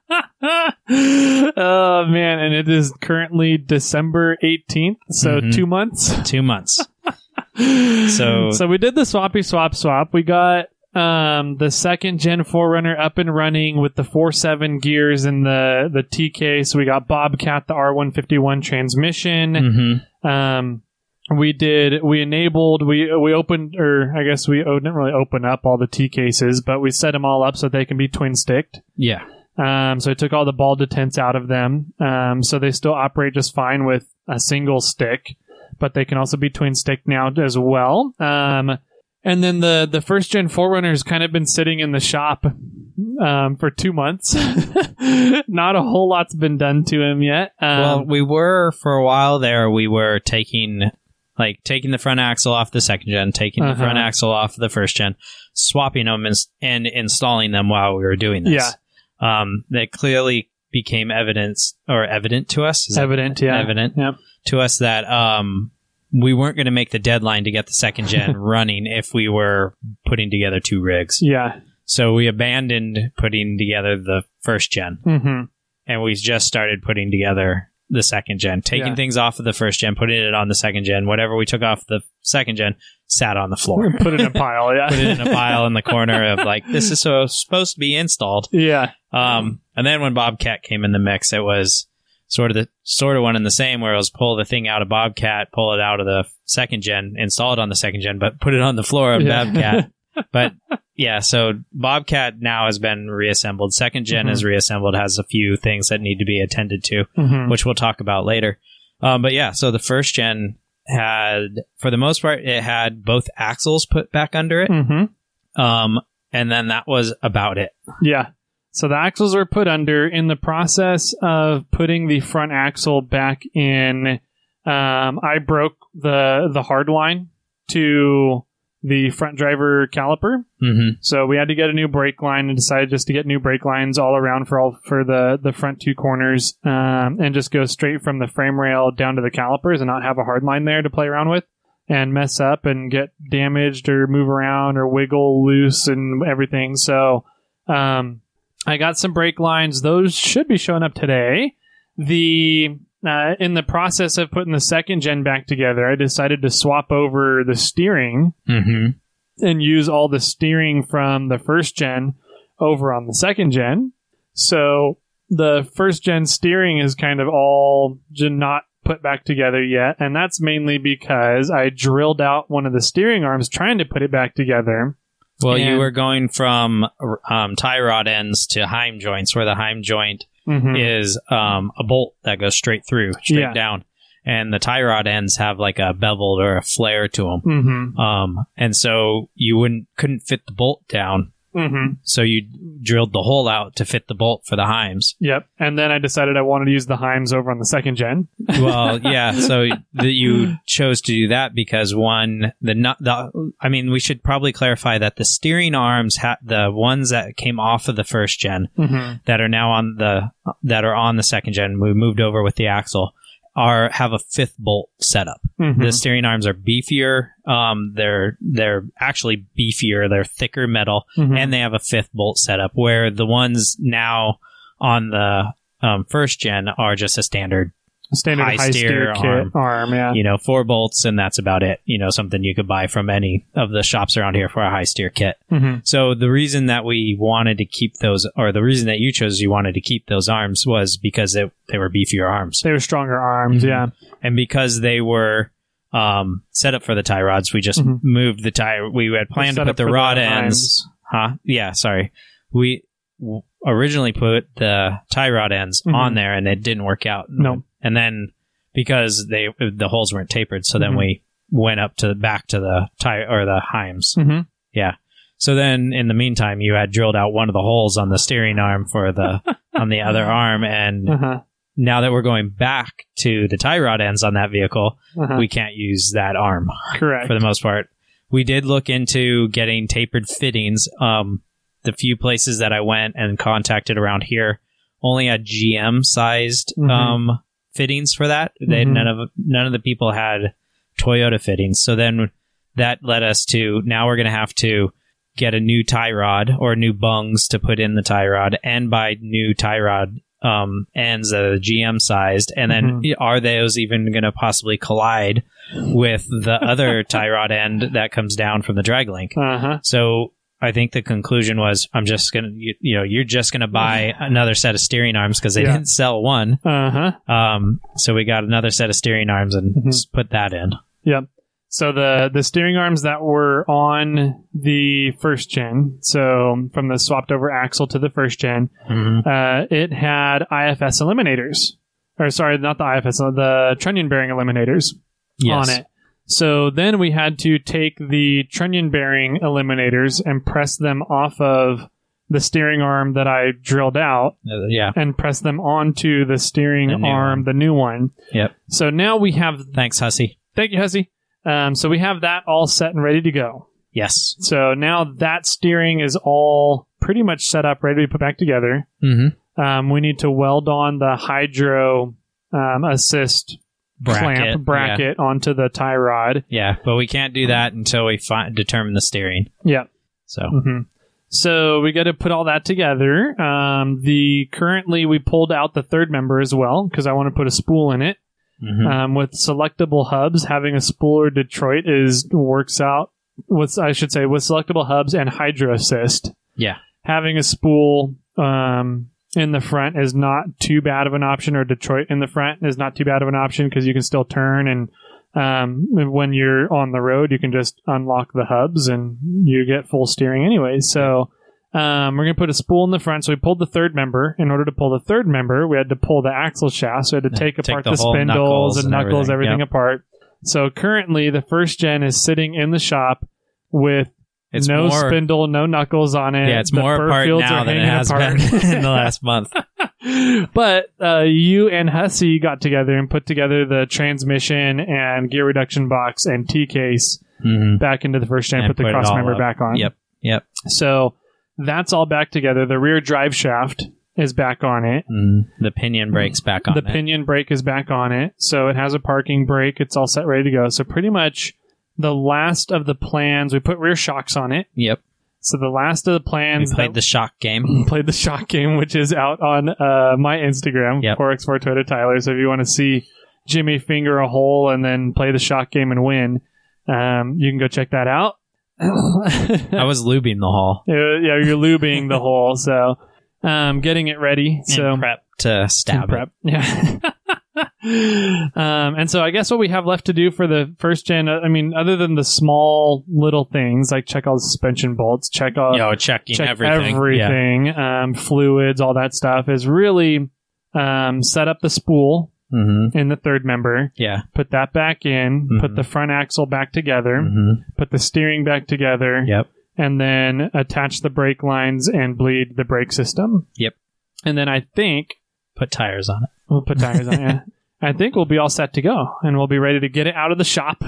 Oh man, and it is currently December eighteenth, so mm-hmm. two months. Two months. so So we did the swappy swap swap. We got um the second gen four runner up and running with the four seven gears and the the T K. So we got Bobcat, the R one fifty-one transmission. Mm-hmm. Um We did, we enabled, we we opened, or I guess we didn't really open up all the T cases, but we set them all up so they can be twin sticked. Yeah. Um, so I took all the ball detents out of them. Um, so they still operate just fine with a single stick, but they can also be twin sticked now as well. Um, and then the, the first gen four runner has kind of been sitting in the shop um, for two months. Not a whole lot's been done to him yet. Um, well, we were, for a while there, we were taking... Like taking the front axle off the second gen, taking uh-huh. the front axle off the first gen, swapping them and, and installing them while we were doing this. Yeah. Um, that clearly became evidence or evident to us. Is evident, yeah. Evident yep. to us that um, we weren't going to make the deadline to get the second gen running if we were putting together two rigs. Yeah. So we abandoned putting together the first gen, mm-hmm. and we just started putting together the second gen, taking yeah. things off of the first gen, putting it on the second gen. Whatever we took off the second gen sat on the floor. Put it in a pile, yeah. Put it in a pile in the corner of like, this is so supposed to be installed. Yeah. Um, and then when Bobcat came in the mix, it was sort of the sort of one and the same, where it was pull the thing out of Bobcat, pull it out of the second gen, install it on the second gen, but put it on the floor of yeah. Bobcat. But yeah, so Bobcat now has been reassembled. Second gen mm-hmm. is reassembled, has a few things that need to be attended to, mm-hmm. which we'll talk about later. Um, but yeah, so the first gen had, for the most part, it had both axles put back under it. Mm-hmm. Um, and then that was about it. Yeah. So the axles were put under. In the process of putting the front axle back in, um, I broke the the hard line to the front driver caliper. Mm-hmm. So we had to get a new brake line and decided just to get new brake lines all around for all for the, the front two corners, um, and just go straight from the frame rail down to the calipers and not have a hard line there to play around with and mess up and get damaged or move around or wiggle loose and everything. So um, I got some brake lines. Those should be showing up today. The uh, in the process of putting the second gen back together, I decided to swap over the steering mm-hmm. and use all the steering from the first gen over on the second gen. So the first gen steering is kind of all j- not put back together yet, and that's mainly because I drilled out one of the steering arms trying to put it back together. Well, and you were going from um, tie rod ends to Heim joints, where the Heim joint mm-hmm. is um, a bolt that goes straight through, straight yeah. down. And the tie rod ends have like a beveled or a flare to them. Mm-hmm. Um, and so you wouldn't couldn't fit the bolt down. Mm-hmm. So you drilled the hole out to fit the bolt for the Heims. Yep. And then I decided I wanted to use the Heims over on the second gen. Well, yeah. So the, you chose to do that because one, the not the. I mean, we should probably clarify that the steering arms, ha- the ones that came off of the first gen, mm-hmm. that are now on the that are on the second gen, we moved over with the axle, are have a fifth bolt setup. Mm-hmm. The steering arms are beefier. Um, they're they're actually beefier. They're thicker metal, mm-hmm. and they have a fifth bolt setup. Where the ones now on the um, first gen are just a standard standard high, high steer, steer kit arm. arm. Yeah, you know, four bolts, and that's about it. You know, something you could buy from any of the shops around here for a high steer kit. Mm-hmm. So the reason that we wanted to keep those, or the reason that you chose you wanted to keep those arms, was because they they were beefier arms. They were stronger arms, mm-hmm. yeah. And because they were um, set up for the tie rods, we just mm-hmm. moved the tie. We had planned to put the rod the ends. Huh? Yeah, sorry. We w- originally put the tie rod ends mm-hmm. on there, and it didn't work out. No. And then because they the holes weren't tapered, so then mm-hmm. we went up to back to the tie or the Heims. Mm-hmm. Yeah. So then, in the meantime, you had drilled out one of the holes on the steering arm for the on the other arm, and uh-huh. now that we're going back to the tie rod ends on that vehicle, uh-huh. we can't use that arm. Correct. For the most part. We did look into getting tapered fittings. Um, the few places that I went and contacted around here only had G M-sized mm-hmm. um, fittings for that. They mm-hmm. none of none of the people had Toyota fittings. So then that led us to, now we're going to have to get a new tie rod or new bungs to put in the tie rod and buy new tie rod um, ends that are G M sized. And then mm-hmm. are those even going to possibly collide with the other tie rod end that comes down from the drag link? Uh-huh. So I think the conclusion was, I'm just going to, you, you know, you're just going to buy another set of steering arms because they yeah. didn't sell one. Uh-huh. Um, so we got another set of steering arms and mm-hmm. just put that in. Yep. So the, the steering arms that were on the first gen, so from the swapped over axle to the first gen, Mm-hmm. uh, it had I F S eliminators. Or sorry, not the I F S, the trunnion bearing eliminators Yes. on it. So then we had to take the trunnion bearing eliminators and press them off of the steering arm that I drilled out Uh, yeah. and press them onto the steering The new arm, one. the new one. Yep. So now we have, Thanks, Hussey. thank you, Hussey. Um, so we have that all set and ready to go. Yes. So now that steering is all pretty much set up, ready to be put back together. Mm-hmm. Um, we need to weld on the hydro um, assist Bracket, clamp bracket onto the tie rod. Yeah, but we can't do that until we fi- determine the steering. Yeah. So hmm So we got to put all that together. Um, the currently we pulled out the third member as well because I want to put a spool in it. mhm. Um, with selectable hubs, having a spooler Detroit is works out. With I should say with selectable hubs and hydro assist. yeah, Having a spool um, in the front is not too bad of an option, or Detroit in the front is not too bad of an option because you can still turn, and um, when you're on the road, you can just unlock the hubs and you get full steering anyway. So um, we're going to put a spool in the front. So we pulled the third member. In order to pull the third member, we had to pull the axle shaft. So we had to Yeah, take take apart the the, whole spindles knuckles and and knuckles, everything. everything Yep. apart. So currently, the first gen is sitting in the shop with it's no more. spindle, no knuckles on it. Yeah, it's The more fur apart fields now are than it hanging has apart. been in the last month. But uh, you and Hussey got together and put together the transmission and gear reduction box and T-case Mm-hmm. back into the first gen, And put the put it cross all member up. back on. Yep. Yep. So that's all back together. The rear drive shaft is back on it. Mm. The pinion brake's back on the it. pinion brake is back on it. So it has a parking brake. It's all set, ready to go. So pretty much the last of the plans, we put rear shocks on it. Yep. So the last of the We plans played that- the shock game. played the shock game, which is out on uh, my Instagram, Yep. four by four Toyota Tyler. So if you want to see Jimmy finger a hole and then play the shock game and win, um, you can go check that out. I was lubing the hall. Uh, yeah, you're lubing the hole, so um, getting it ready. So and prep to stab prep, yeah. um, and so I guess what we have left to do for the first gen, uh, I mean, other than the small little things like check all the suspension bolts, check all it. Yo, checking check everything. everything, um, fluids, all that stuff, is really um, set up the spool Yeah. Mm-hmm. in the third member, Yeah. put that back in, Mhm. put the front axle back together, Mm-hmm. put the steering back together, Yep. and then attach the brake lines and bleed the brake system. Yep. And then I think Put tires on it. we'll put tires on it. I think we'll be all set to go, and we'll be ready to get it out of the shop.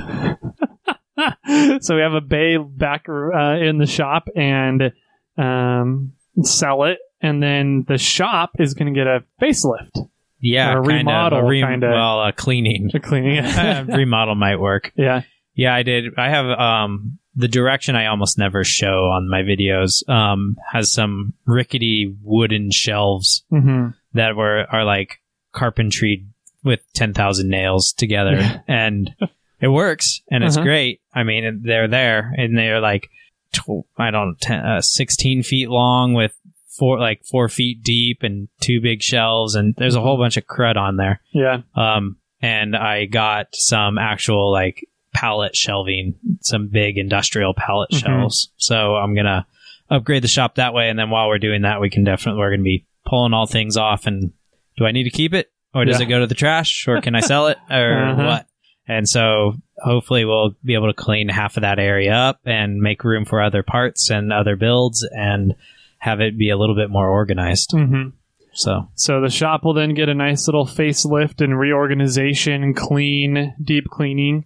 So we have a bay back uh, in the shop and um, sell it, and then the shop is going to get a facelift, Yeah. Or a kind remodel, Of, a re- kinda. Well, a cleaning. a cleaning. Remodel might work. Yeah. Yeah, I did. I have um the direction I almost never show on my videos um has some rickety wooden shelves hmm that were are like carpentry with ten thousand nails together Yeah. and it works and it's Uh-huh. great. I mean, they're there and they're like tw- I don't know, ten, uh, sixteen feet long with four like four feet deep and two big shelves, and there's a whole bunch of crud on there. Yeah. Um, and I got some actual like pallet shelving, some big industrial pallet Mhm. shelves. So I'm gonna upgrade the shop that way, and then while we're doing that, we can definitely we're gonna be pulling all things off. And do I need to keep it, or does Yeah. it go to the trash, or can I sell it, or Uh-huh. what? And so hopefully we'll be able to clean half of that area up and make room for other parts and other builds, and have it be a little bit more organized. hmm So So the shop will then get a nice little facelift and reorganization, clean, deep cleaning.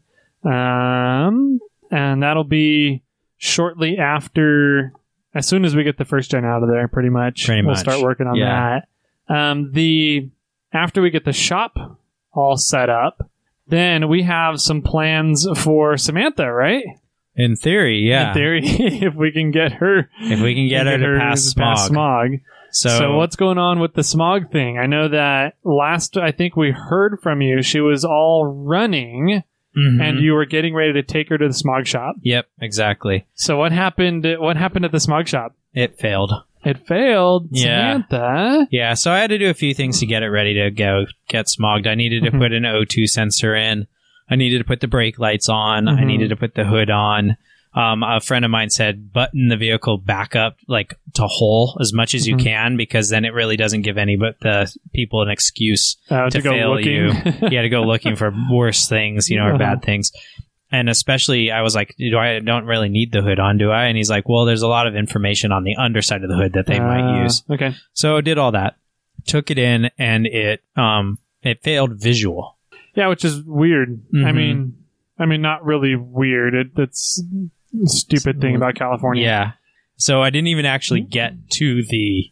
Um, and that'll be shortly after, as soon as we get the first gen out of there, pretty much. Pretty we'll much. start working on Yeah. that. Um, the, after we get the shop all set up, then we have some plans for Samantha, right? in theory, yeah, In theory, if we can get her, if we can get her to pass smog. smog. So, So, what's going on with the smog thing? I know that last I think we heard from you, she was all running Mhm. and you were getting ready to take her to the smog shop. Yep, exactly. So what happened what happened at the smog shop? It failed. It failed. Yeah. Samantha. Yeah, so I had to do a few things to get it ready to go get smogged. I needed to Mhm. put an O two sensor in. I needed to put the brake lights on. I Mhm. needed to put the hood on. Um, a friend of mine said button the vehicle back up like to whole as much as you Mhm. can, because then it really doesn't give any but the people an excuse Uh, to, to go fail looking. you. You had to go looking for worse things, you know, or Uh-huh. bad things. and especially I was like, do I don't really need the hood on, do I? And he's like, well, there's a lot of information on the underside of the hood that they uh, might use. Okay. So I did all that, took it in, and it um it failed visual. Yeah, which is weird. Mm-hmm. I mean, I mean, not really weird. It, that's a stupid thing about California. Yeah. So I didn't even actually get to the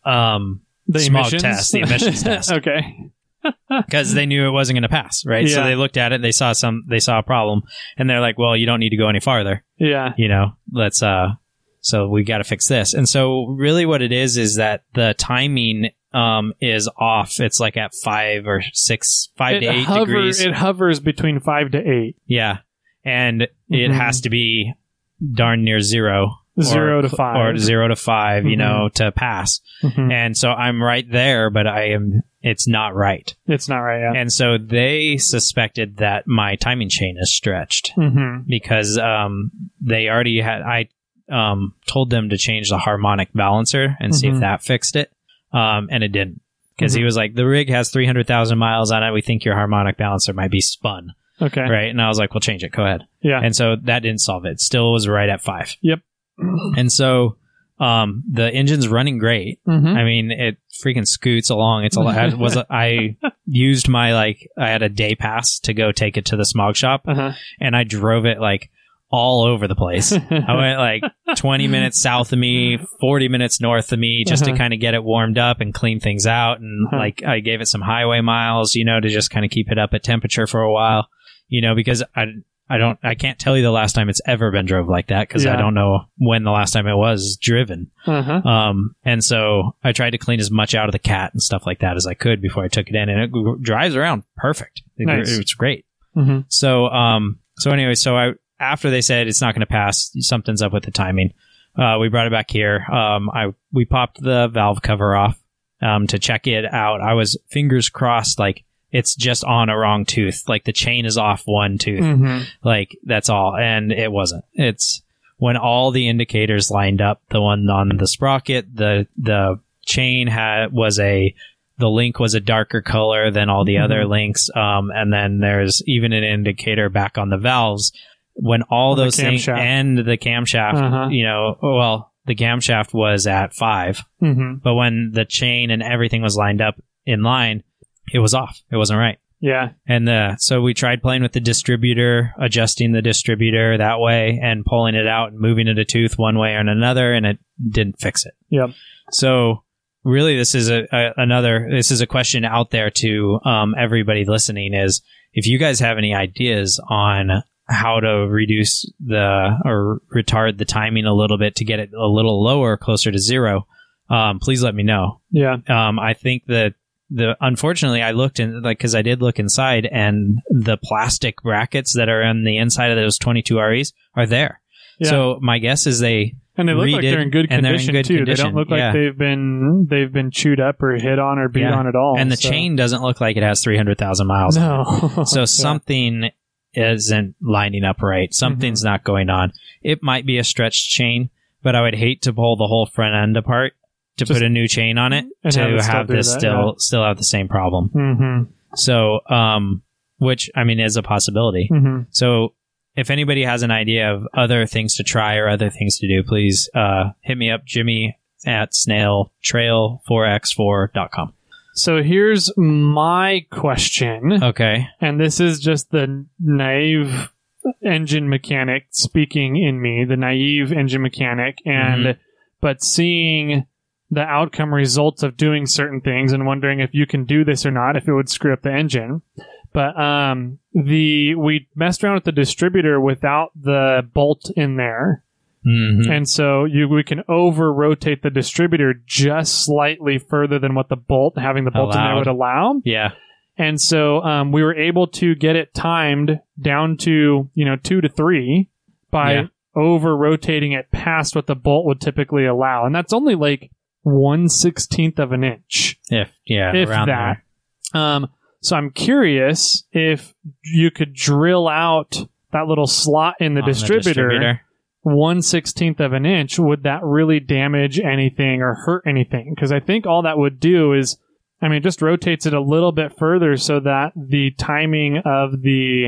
um the smog emissions? test, the emissions test. Okay. Because they knew it wasn't going to pass, right? Yeah. So they looked at it, they saw some, they saw a problem, and they're like, "Well, you don't need to go any farther." Yeah. You know, let's. uh So we got to fix this. And so really, what it is is that the timing um is off. It's like at five or six, five it to eight hover, degrees. It hovers between five to eight. Yeah, and mm-hmm. it has to be darn near zero. Zero or, to five. Or zero to five, mm-hmm. you know, to pass. Mm-hmm. And so I'm right there, but I am, it's not right. It's not right, yeah. And so they suspected that my timing chain is stretched mm-hmm. because um, they already had, I um, told them to change the harmonic balancer and mm-hmm. see if that fixed it. Um, and it didn't. Because mm-hmm. he was like, the rig has three hundred thousand miles on it. We think your harmonic balancer might be spun. Okay. Right. And I was like, well, change it. Go ahead. Yeah. And so that didn't solve it. Still was right at five. Yep. And so um, the engine's running great. Mm-hmm. I mean, it freaking scoots along. It's a lot. I was I used my like I had a day pass to go take it to the smog shop, uh-huh. and I drove it like all over the place. I went like twenty minutes south of me, forty minutes north of me, just uh-huh. to kind of get it warmed up and clean things out. And uh-huh. like I gave it some highway miles, you know, to just kind of keep it up at temperature for a while, you know, because I. I don't, I can't tell you the last time it's ever been drove like that because yeah. I don't know when the last time it was driven. Uh-huh. Um, and so I tried to clean as much out of the cat and stuff like that as I could before I took it in, and it g- drives around perfect. It, nice. It's great. Mm-hmm. So, um, so anyway, so I, after they said it's not going to pass, something's up with the timing. Uh, we brought it back here. Um, I, we popped the valve cover off, um, to check it out. I was fingers crossed, like, it's just on a wrong tooth. Like the chain is off one tooth. Mm-hmm. Like that's all. And it wasn't. It's when all the indicators lined up, the one on the sprocket, the, the chain had, was a, the link was a darker color than all the mm-hmm. other links. Um, and then there's even an indicator back on the valves when all on those things and the camshaft, uh-huh. you know, well, the camshaft was at five, mm-hmm. but when the chain and everything was lined up in line, it was off. It wasn't right. Yeah. And uh, so we tried playing with the distributor, adjusting the distributor that way and pulling it out and moving it a tooth one way or another, and it didn't fix it. Yep. So really this is a, a another, this is a question out there to um, everybody listening is if you guys have any ideas on how to reduce the or retard the timing a little bit to get it a little lower, closer to zero, um, please let me know. Yeah. Um, I think that The unfortunately, I looked in like because I did look inside, and the plastic brackets that are on the inside of those twenty-two R Es are there. Yeah. So my guess is they and they look like they're in good condition in good too. Condition. They don't look like yeah. they've been they've been chewed up or hit on or beat yeah. on at all. And the so. chain doesn't look like it has three hundred thousand miles. No. On it. So yeah. something isn't lining up right. Something's mm-hmm. not going on. It might be a stretched chain, but I would hate to pull the whole front end apart to Just put a new chain on it to have, have this that, still yeah. still have the same problem. Mm-hmm. So, um, which I mean is a possibility. Mm-hmm. So, if anybody has an idea of other things to try or other things to do, please uh, hit me up, Jimmy at snail trail four x four dot com. So here's my question. Okay, and this is just the naive engine mechanic speaking in me, the naive engine mechanic, and mm-hmm. but seeing the outcome results of doing certain things and wondering if you can do this or not, if it would screw up the engine. But um, the we messed around with the distributor without the bolt in there. Mm-hmm. And so you we can over-rotate the distributor just slightly further than what the bolt, having the bolt Allowed. in there would allow. Yeah. And so um, we were able to get it timed down to, you know, two to three by yeah. over-rotating it past what the bolt would typically allow. And that's only like one sixteenth of an inch. If, yeah, if around that. there. Um, so I'm curious if you could drill out that little slot in the, distributor, the distributor, one sixteenth of an inch. Would that really damage anything or hurt anything? Because I think all that would do is, I mean, it just rotates it a little bit further so that the timing of the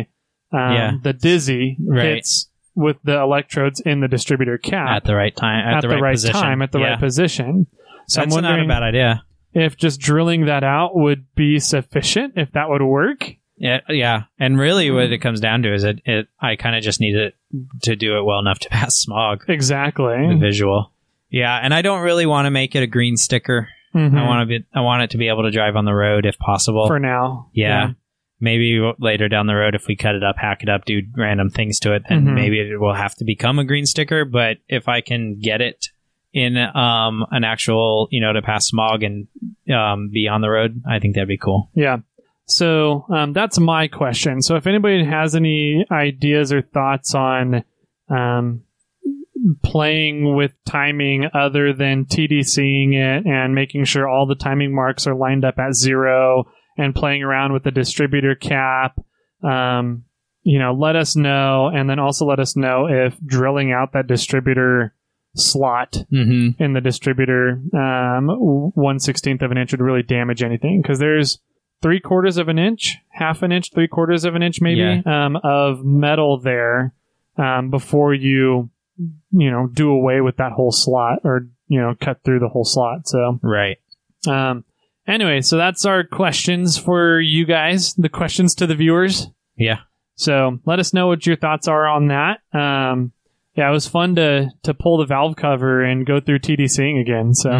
um, Yeah. the Dizzy Right. hits with the electrodes in the distributor cap At the right time, at, at the, the right, right position. time, at the Yeah. right position. So That's I'm not a wondering bad idea. if just drilling that out would be sufficient, if that would work. Yeah, yeah. And really, what it comes down to is it. it I kind of just need it to do it well enough to pass smog. Exactly. The visual. Yeah, and I don't really want to make it a green sticker. Mhm. I want to be. I want it to be able to drive on the road if possible. For now. yeah. Maybe later down the road, if we cut it up, hack it up, do random things to it, then Mhm. maybe it will have to become a green sticker. But if I can get it in um, an actual, you know, to pass smog and um, be on the road, I think that'd be cool. Yeah. So um, that's my question. So if anybody has any ideas or thoughts on um, playing with timing other than TDCing it and making sure all the timing marks are lined up at zero and playing around with the distributor cap, um, you know, let us know. And then also let us know if drilling out that distributor slot Mm-hmm. in the distributor um, one sixteenth of an inch would really damage anything, because there's three quarters of an inch, half an inch, three quarters of an inch maybe Yeah. um, of metal there um, before you you know do away with that whole slot, or you know cut through the whole slot. So Right. um, anyway, so that's our questions for you guys, the questions to the viewers. Yeah. So let us know what your thoughts are on that. Um, yeah, it was fun to to pull the valve cover and go through TDCing again. So,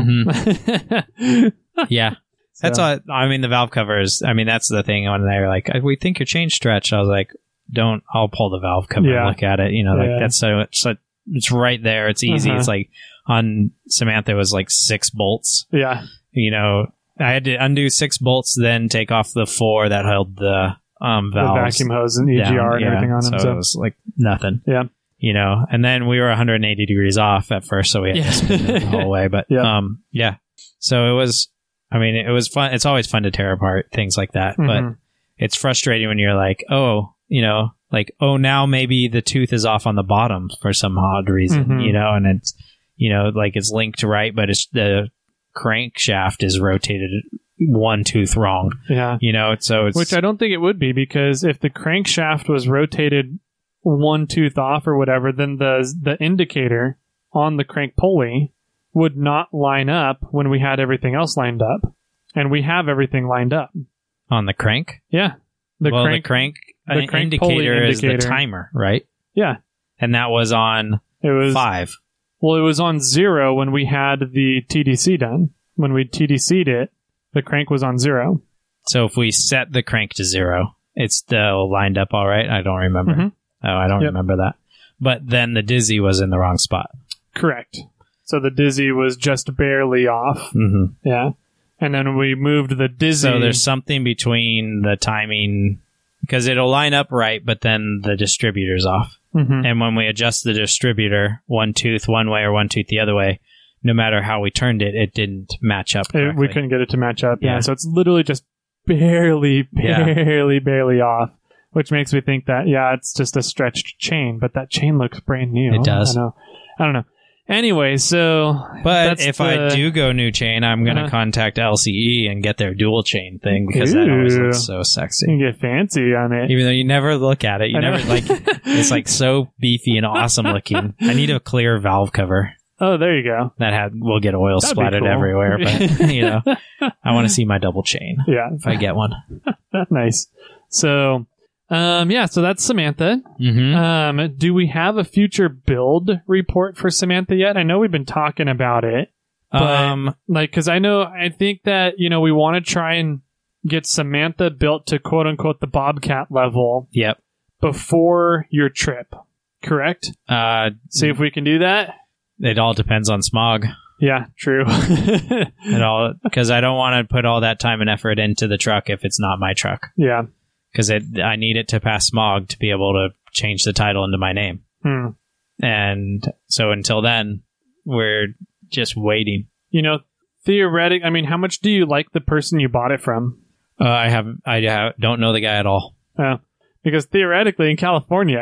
Yeah. That's So- all. I mean, the valve covers. I mean, that's the thing. When they're like, "We think your chain stretched," I was like, "Don't." I'll pull the valve cover Yeah. and look at it. You know, like Yeah. that's so. It's, so- it's right there. It's easy. Uh-huh. It's like on Samantha it was like six bolts. yeah, You know, I had to undo six bolts, then take off the four that held the um the valves. vacuum hose and E G R down. and Yeah. everything on them. So So, it was like nothing. yeah, You know, and then we were one hundred eighty degrees off at first, so we had Yeah. to spin it the whole way. But Yeah. um, yeah. So it was. I mean, it was fun. It's always fun to tear apart things like that, but Mhm. it's frustrating when you're like, oh, you know, like, oh, now maybe the tooth is off on the bottom for some odd reason, Mhm. you know, and it's, you know, like it's linked right, but it's the crankshaft is rotated one tooth wrong, yeah. you know, so it's Which I don't think it would be, because if the crankshaft was rotated one tooth off or whatever, then the the indicator on the crank pulley would not line up when we had everything else lined up, and we have everything lined up. on the crank. Yeah, the well, crank. the crank, the uh, crank pulley indicator is the indicator. timer, right? Yeah, And that was on it was five. Well, it was on zero when we had the T D C done. When we T D C'd it, the crank was on zero. So if we set the crank to zero, it's still lined up all right. I don't remember. Mhm. Oh, I don't Yep. remember that. But then the dizzy was in the wrong spot. Correct. So the dizzy was just barely off. Mm-hmm. Yeah. And then we moved the dizzy. So there's something between the timing, because it'll line up right, but then the distributor's off. Mhm. And when we adjust the distributor, one tooth one way or one tooth the other way, no matter how we turned it, it didn't match up It- correctly. we couldn't get it to match up. Yeah. Yeah. So it's literally just barely, Yeah. barely, barely off, which makes me think that, yeah, it's just a stretched chain, but that chain looks brand new. It does. I don't know. I don't know. Anyway, so. But that's if I the- do go new chain, I'm going to Uh-huh. contact L C E and get their dual chain thing, because that always Ooh. looks so You sexy. can get fancy on it. Even though you never look at it, you I know. never like it's like so beefy and awesome looking. I need a clear valve cover Oh, there you go. that had will get oil That'd be splattered cool. everywhere. But you know, I want to see my double chain Yeah. if I get one. Nice. So, um, yeah, so that's Samantha. Mm-hmm. Um, do we have a future build report for Samantha yet? I know we've been talking about it. but- Um, Like, cause I know, I think that, you know, we want to try and get Samantha built to quote unquote the Bobcat level yep. before your trip. Correct? Uh, See if we can do that. it all depends on smog. Yeah, true. It all because I don't want to put all that time and effort into the truck if it's not my truck. yeah. Because it, I need it to pass smog to be able to change the title into my name. Hmm. And so until then, we're just waiting. You know, theoretic. I mean, how much do you like the person you bought it from? Uh, I have I have, don't know the guy at all. Uh, because theoretically in California,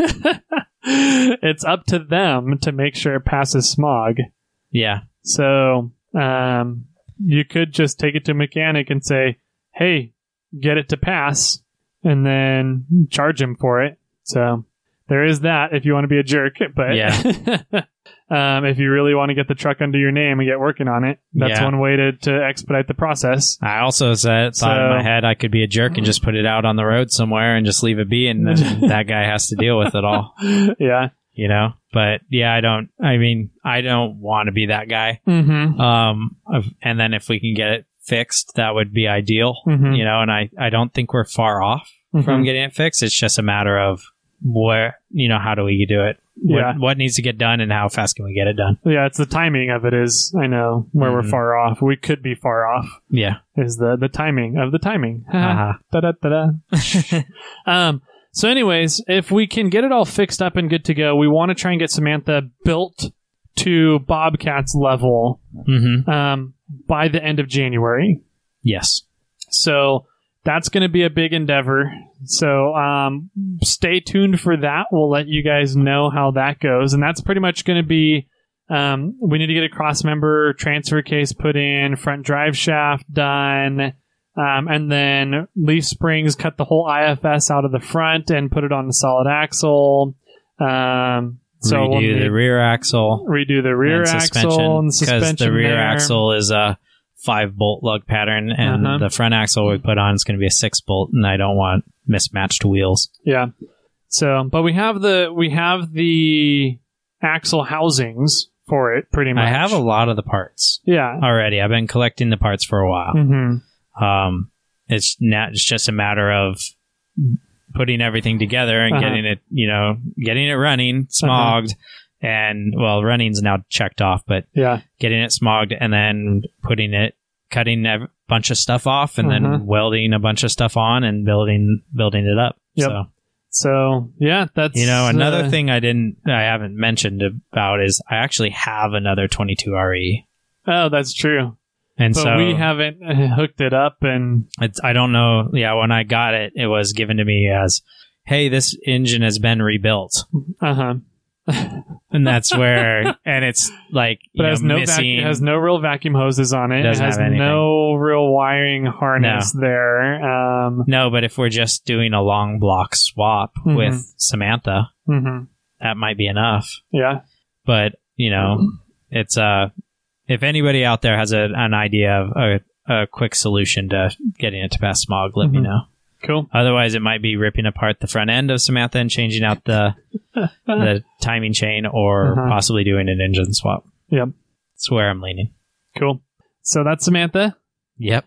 it's up to them to make sure it passes smog. Yeah. So um, you could just take it to a mechanic and say, hey, get it to pass. and then charge him for it. So there is that if you want to be a jerk. But Yeah. um, if you really want to get the truck under your name and get working on it, that's Yeah. one way to, to expedite the process. I also said, thought in So- my head I could be a jerk and just put it out on the road somewhere and just leave it be, and then that guy has to deal with it all, Yeah. you know? But yeah, I don't, I mean, I don't want to be that guy. Mm-hmm. Um, of- and then if we can get it fixed, that would be ideal, Mhm. you know, and I, I don't think we're far off Mhm. from getting it fixed. It's just a matter of where, you know, how do we do it? Yeah. What, what needs to get done and how fast can we get it done? Yeah, it's the timing of it is, I know, where we're Mhm. far off. We could be far off, Yeah. is the, the timing of the timing. Uh-huh. Da-da-da-da. um, so anyways, if we can get it all fixed up and good to go, we want to try and get Samantha built to Bobcat's level hmm um, by the end of January. Yes. So that's going to be a big endeavor. So um, stay tuned for that. We'll let you guys know how that goes. And that's pretty much going to be, um, we need to get a cross member transfer case put in, front drive shaft done, um, and then leaf springs, cut the whole I F S out of the front and put it on the solid axle. Um, so Redo we'll the need- rear axle. redo the rear and axle and suspension. Because the rear there. axle is a five bolt lug pattern, and Uh-huh. the front axle we put on is going to be a six bolt, and I don't want mismatched wheels. Yeah. So, but we have the we have the axle housings for it pretty much. I have a lot of the parts yeah. already. I've been collecting the parts for a while. Mm-hmm. Um, it's not. It's just a matter of putting everything together and Uh-huh. getting it, you know, getting it running, smogged, and well, running's now checked off, but Yeah. getting it smogged and then putting it, cutting a bunch of stuff off, and Uh-huh. then welding a bunch of stuff on and building building it up. Yep. So, So yeah, that's you know, another uh, thing I didn't, I haven't mentioned about is I actually have another twenty-two R E, Oh, that's true. and But so we haven't uh, hooked it up, and it's, I don't know. Yeah, when I got it, it was given to me as, "Hey, this engine has been rebuilt," uh huh. and that's where, and it's like, But you it has know, no missing. vacu- it has no real vacuum hoses on it. It Doesn't has have anything. no real wiring harness there. Um, no, but if we're just doing a long block swap Mhm. with Samantha, mhm. that might be enough. Yeah. But you know, it's uh, if anybody out there has a, an idea of a, a quick solution to getting it to pass smog, let me Mhm. know. Cool. Otherwise, it might be ripping apart the front end of Samantha and changing out the the timing chain, or Uh-huh. possibly doing an engine swap. Yep. That's where I'm leaning. Cool. So that's Samantha. Yep.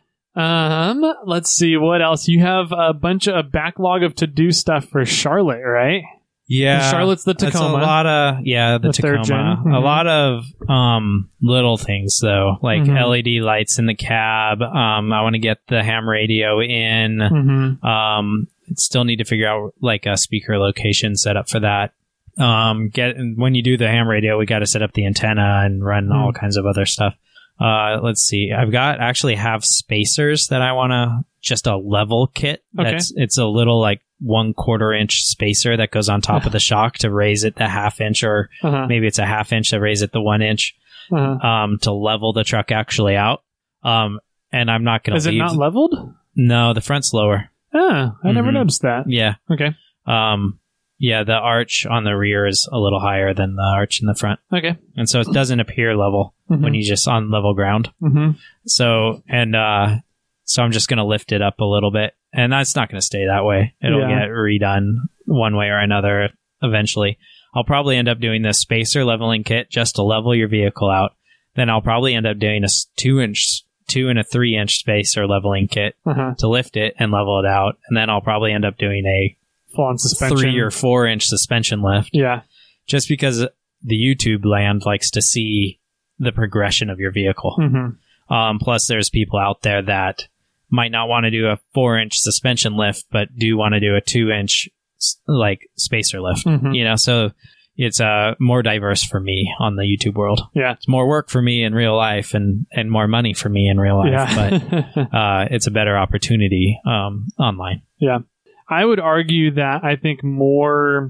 Um, let's see what else. You have a bunch of a backlog of to do stuff for Charlotte, right? Yeah, Charlotte's the That's Tacoma. a lot of yeah, the, The third Tacoma. gen. A Mhm. lot of um little things though, like Mhm. L E D lights in the cab. Um, I want to get the ham radio in. Mm-hmm. Um, still need to figure out like a speaker location set up for that. Um, get when you do the ham radio, we got to set up the antenna and run all Mm. kinds of other stuff. Uh, let's see. I've got actually have spacers that I want to just a level kit. Okay. That's it's a little like one quarter inch spacer that goes on top of the shock to raise it the half inch, or Uh-huh. maybe it's a half inch to raise it the one inch, Uh-huh. um, to level the truck actually out. Um, and I'm not going to Is it leave. not leveled? No, the front's lower. Ah, I never Mhm. noticed that. Yeah. Okay. Um, yeah, the arch on the rear is a little higher than the arch in the front. Okay. And so it doesn't appear level when Mhm. you just on level ground. Mm-hmm. So, and, uh, so I'm just going to lift it up a little bit, and that's not going to stay that way. It'll Yeah. get redone one way or another eventually. I'll probably end up doing this spacer leveling kit just to level your vehicle out. Then I'll probably end up doing a s- two inch, two and a three inch spacer leveling kit Uh-huh. to lift it and level it out. And then I'll probably end up doing a Full on suspension. three or four inch suspension lift, Yeah. just because the YouTube land likes to see the progression of your vehicle. Mm-hmm. Um, plus, there's people out there that might not want to do a four inch suspension lift, but do want to do a two inch like spacer lift. Mhm. You know, so it's uh more diverse for me on the YouTube world. Yeah. It's more work for me in real life, and and more money for me in real life, Yeah. but uh, it's a better opportunity um, online. Yeah. I would argue that I think more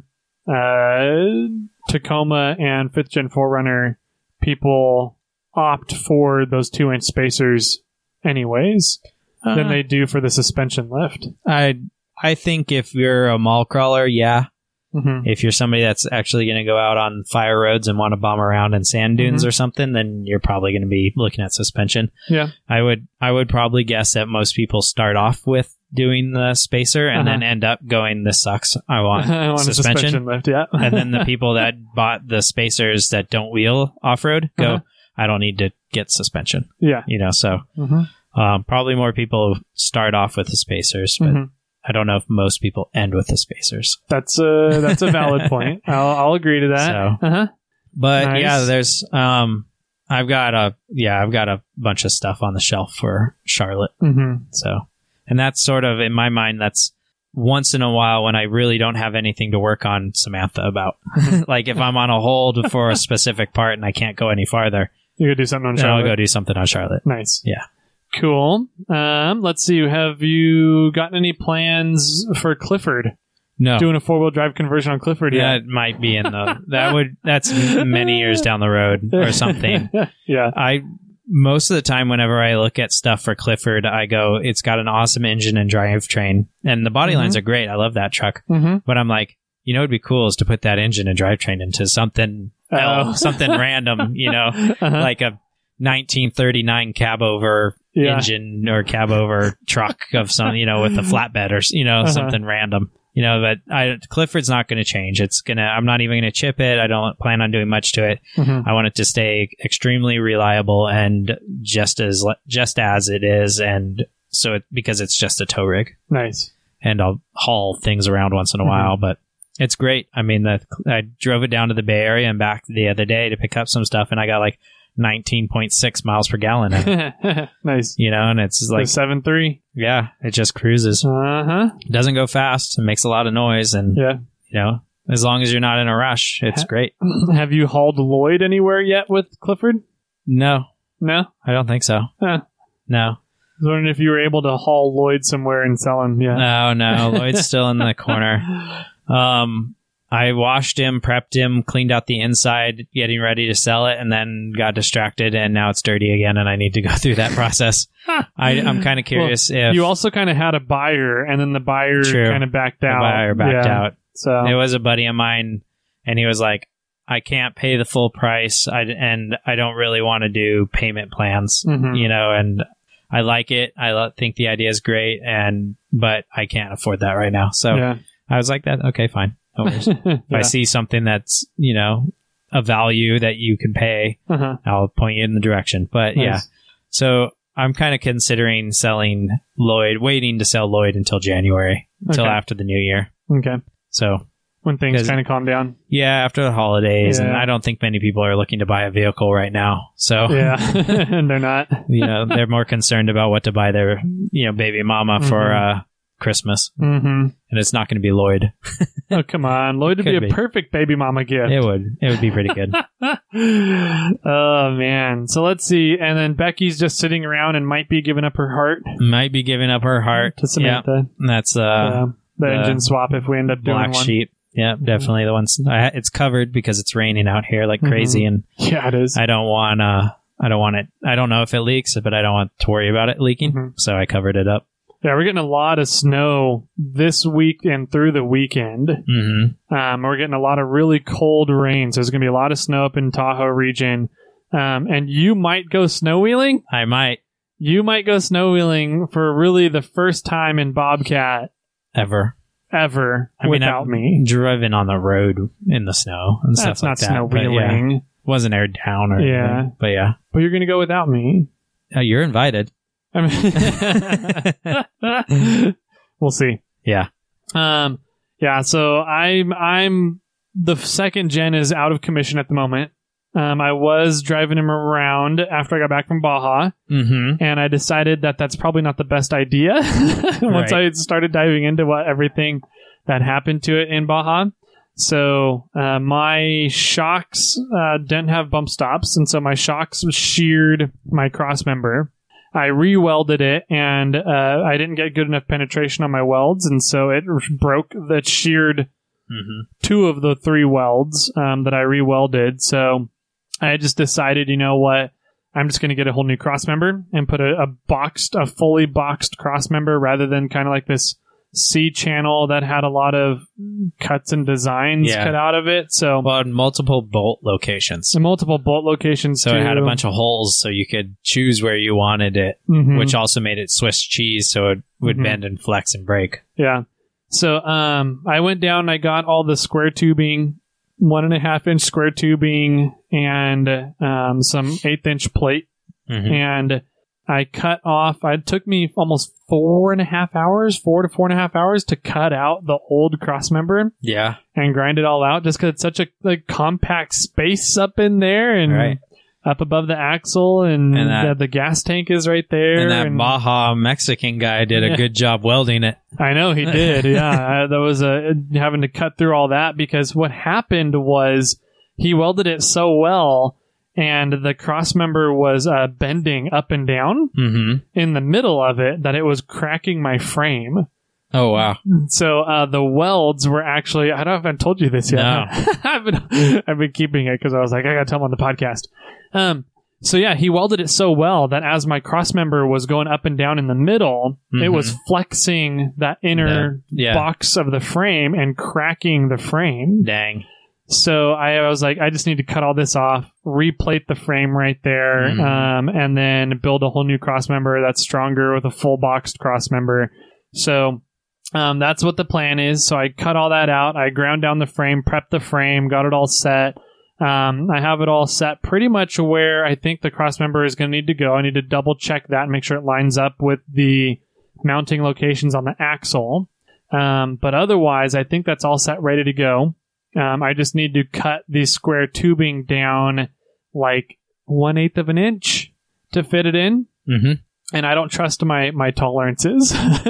uh, Tacoma and fifth gen four runner people opt for those two inch spacers anyways than Uh, they do for the suspension lift. I I think if you're a mall crawler, yeah. Mm-hmm. If you're somebody that's actually going to go out on fire roads and want to bomb around in sand dunes Mm-hmm. or something, then you're probably going to be looking at suspension. Yeah. I would I would probably guess that most people start off with doing the spacer and Uh-huh. then end up going, this sucks, I want, I want suspension. a suspension lift, yeah. And then the people that bought the spacers that don't wheel off-road go, Uh-huh. I don't need to get suspension. Yeah. You know, so Mm-hmm. um, probably more people start off with the spacers, but Mm-hmm. I don't know if most people end with the spacers. That's a, that's a valid point. I'll, I'll agree to that. So- Uh-huh. But Nice. yeah, there's um I've got a yeah, I've got a bunch of stuff on the shelf for Charlotte. Mm-hmm. So, and that's sort of in my mind, that's once in a while when I really don't have anything to work on Samantha about. Like if I'm on a hold for a specific part and I can't go any farther, You could do something on then I'll Charlotte. go do something on Charlotte. Nice. Yeah. Cool. Um, let's see. Have you gotten any plans for Clifford? No. Doing a four wheel drive conversion on Clifford Yeah, yet? it might be in the that would that's many years down the road or something. Yeah. I most of the time whenever I look at stuff for Clifford, I go, it's got an awesome engine and drivetrain, and the body Mhm. lines are great. I love that truck, Mm-hmm. but I'm like, you know, it'd be cool is to put that engine and drivetrain into something Oh. else, something random, you know, Uh-huh. like a nineteen thirty-nine cab over Yeah. engine or cab over truck of some, you know, with a flatbed or you know Uh-huh. something random. You know, but I, Clifford's not going to change. It's gonna. I'm not even going to chip it. I don't plan on doing much to it. Mhm. I want it to stay extremely reliable and just as just as it is, and so it, because it's just a tow rig, Nice. and I'll haul things around once in a Mhm. while. But it's great. I mean, the, I drove it down to the Bay Area and back the other day to pick up some stuff, and I got like nineteen point six miles per gallon in it. Nice. You know, and it's like Like seven three. yeah, it just cruises. Uh huh. It doesn't go fast. It makes a lot of noise, and Yeah. you know, as long as you're not in a rush, it's Ha- great. Have you hauled Lloyd anywhere yet with Clifford? No, No. I don't think so. Huh. No. I was wondering if you were able to haul Lloyd somewhere and sell him. Yeah. No, no. Lloyd's still in the corner. Um, I washed him, prepped him, cleaned out the inside, getting ready to sell it, and then got distracted, and now it's dirty again, and I need to go through that process. I, I'm kind of curious if You also kind of had a buyer, and then the buyer True. kind of backed the out. buyer backed Yeah. out. So It was a buddy of mine, and he was like, I can't pay the full price, I, and I don't really want to do payment plans, Mhm. you know, and I like it. I lo- think the idea is great, and but I can't afford that right now. So yeah. I was like, that okay, fine. No worries. If I Yeah. see something that's, you know, a value that you can pay, Uh-huh. I'll point you in the direction. But yeah, Nice. so I'm kind of considering selling Lloyd, waiting to sell Lloyd until January, until Okay. after the new year. Okay. So When things 'Cause- kind of calm down. yeah, after the holidays, and Yeah. I don't think many people are looking to buy a vehicle right now. So Yeah. And they're not. you know, they're more concerned about what to buy their, you know, baby mama for Mhm. uh, Christmas, Mm-hmm. and it's not going to be Lloyd. Oh, come on. Lloyd would be Could a be. perfect baby mama gift. It would, it would be pretty good. Oh, man. So let's see. And then Becky's just sitting around and might be giving up her heart Might be giving up her heart to Samantha. Yeah, that's uh, Yeah. the, the engine swap if we end up doing black one. sheep. Yeah, definitely the ones. I, it's covered because it's raining out here like Mhm. crazy, and Yeah, it is. I don't want uh, I don't want it. I don't know if it leaks, but I don't want to worry about it leaking, Mhm. so I covered it up. Yeah, we're getting a lot of snow this week and through the weekend. Mm-hmm. Um, we're getting a lot of really cold rain, so there's going to be a lot of snow up in Tahoe region. Um, and you might go snow wheeling. I might You might go snow wheeling for really the first time in Bobcat ever. ever I mean, without I've me. driven on the road in the snow and That's stuff not like that. snow but yeah, wheeling, wasn't aired down or Yeah. anything. But yeah, but you're going to go without me. uh, you're invited. I mean, we'll see. Yeah. Um, yeah. So I'm I'm the second gen is out of commission at the moment. Um, I was driving him around after I got back from Baja, Mm-hmm. and I decided that that's probably not the best idea. Once Right. I started diving into what everything that happened to it in Baja. So uh, my shocks uh, didn't have bump stops, and so my shocks sheared my cross member. I re-welded it, and uh, I didn't get good enough penetration on my welds, and so it r- broke. That sheared Mm-hmm. two of the three welds um, that I re-welded. So I just decided, you know what? I'm just going to get a whole new cross member and put a, a boxed, a fully boxed cross member rather than kind of like this C channel that had a lot of cuts and designs Yeah. cut out of it. So Well, in multiple bolt locations. some multiple bolt locations. So too. it had a bunch of holes so you could choose where you wanted it, Mhm. which also made it Swiss cheese so it would Mhm. bend and flex and break. Yeah. So um, I went down and I got all the square tubing, one and a half inch square tubing, and um, some eighth inch plate. Mhm. And I cut off, it took me almost four and a half hours, four to four and a half hours to cut out the old cross member Yeah. and grind it all out just because it's such a like compact space up in there and Right. up above the axle and, And that- the, the gas tank is right there. And that Baja Mexican guy did a Yeah. good job welding it. I know he did. Yeah, I, that was a, having to cut through all that because what happened was he welded it so well and the cross member was uh, bending up and down Mm-hmm. in the middle of it that it was cracking my frame. Oh, wow. So uh, the welds were actually, I don't know if I've told you this yet. No. I've been I've been keeping it because I was like, I got to tell him on the podcast. Um, so yeah, he welded it so well that as my cross member was going up and down in the middle, it Mhm. was flexing that inner The- yeah. box of the frame and cracking the frame. Dang. So I was like, I just need to cut all this off, replate the frame right there, Mhm. um, and then build a whole new cross member that's stronger with a full boxed cross member. So um, that's what the plan is. So I cut all that out. I ground down the frame, prepped the frame, got it all set. Um, I have it all set pretty much where I think the cross member is going to need to go. I need to double check that and make sure it lines up with the mounting locations on the axle. Um, but otherwise, I think that's all set, ready to go. Um, I just need to cut the square tubing down like one eighth of an inch to fit it in. Mm-hmm. And I don't trust my, my tolerances,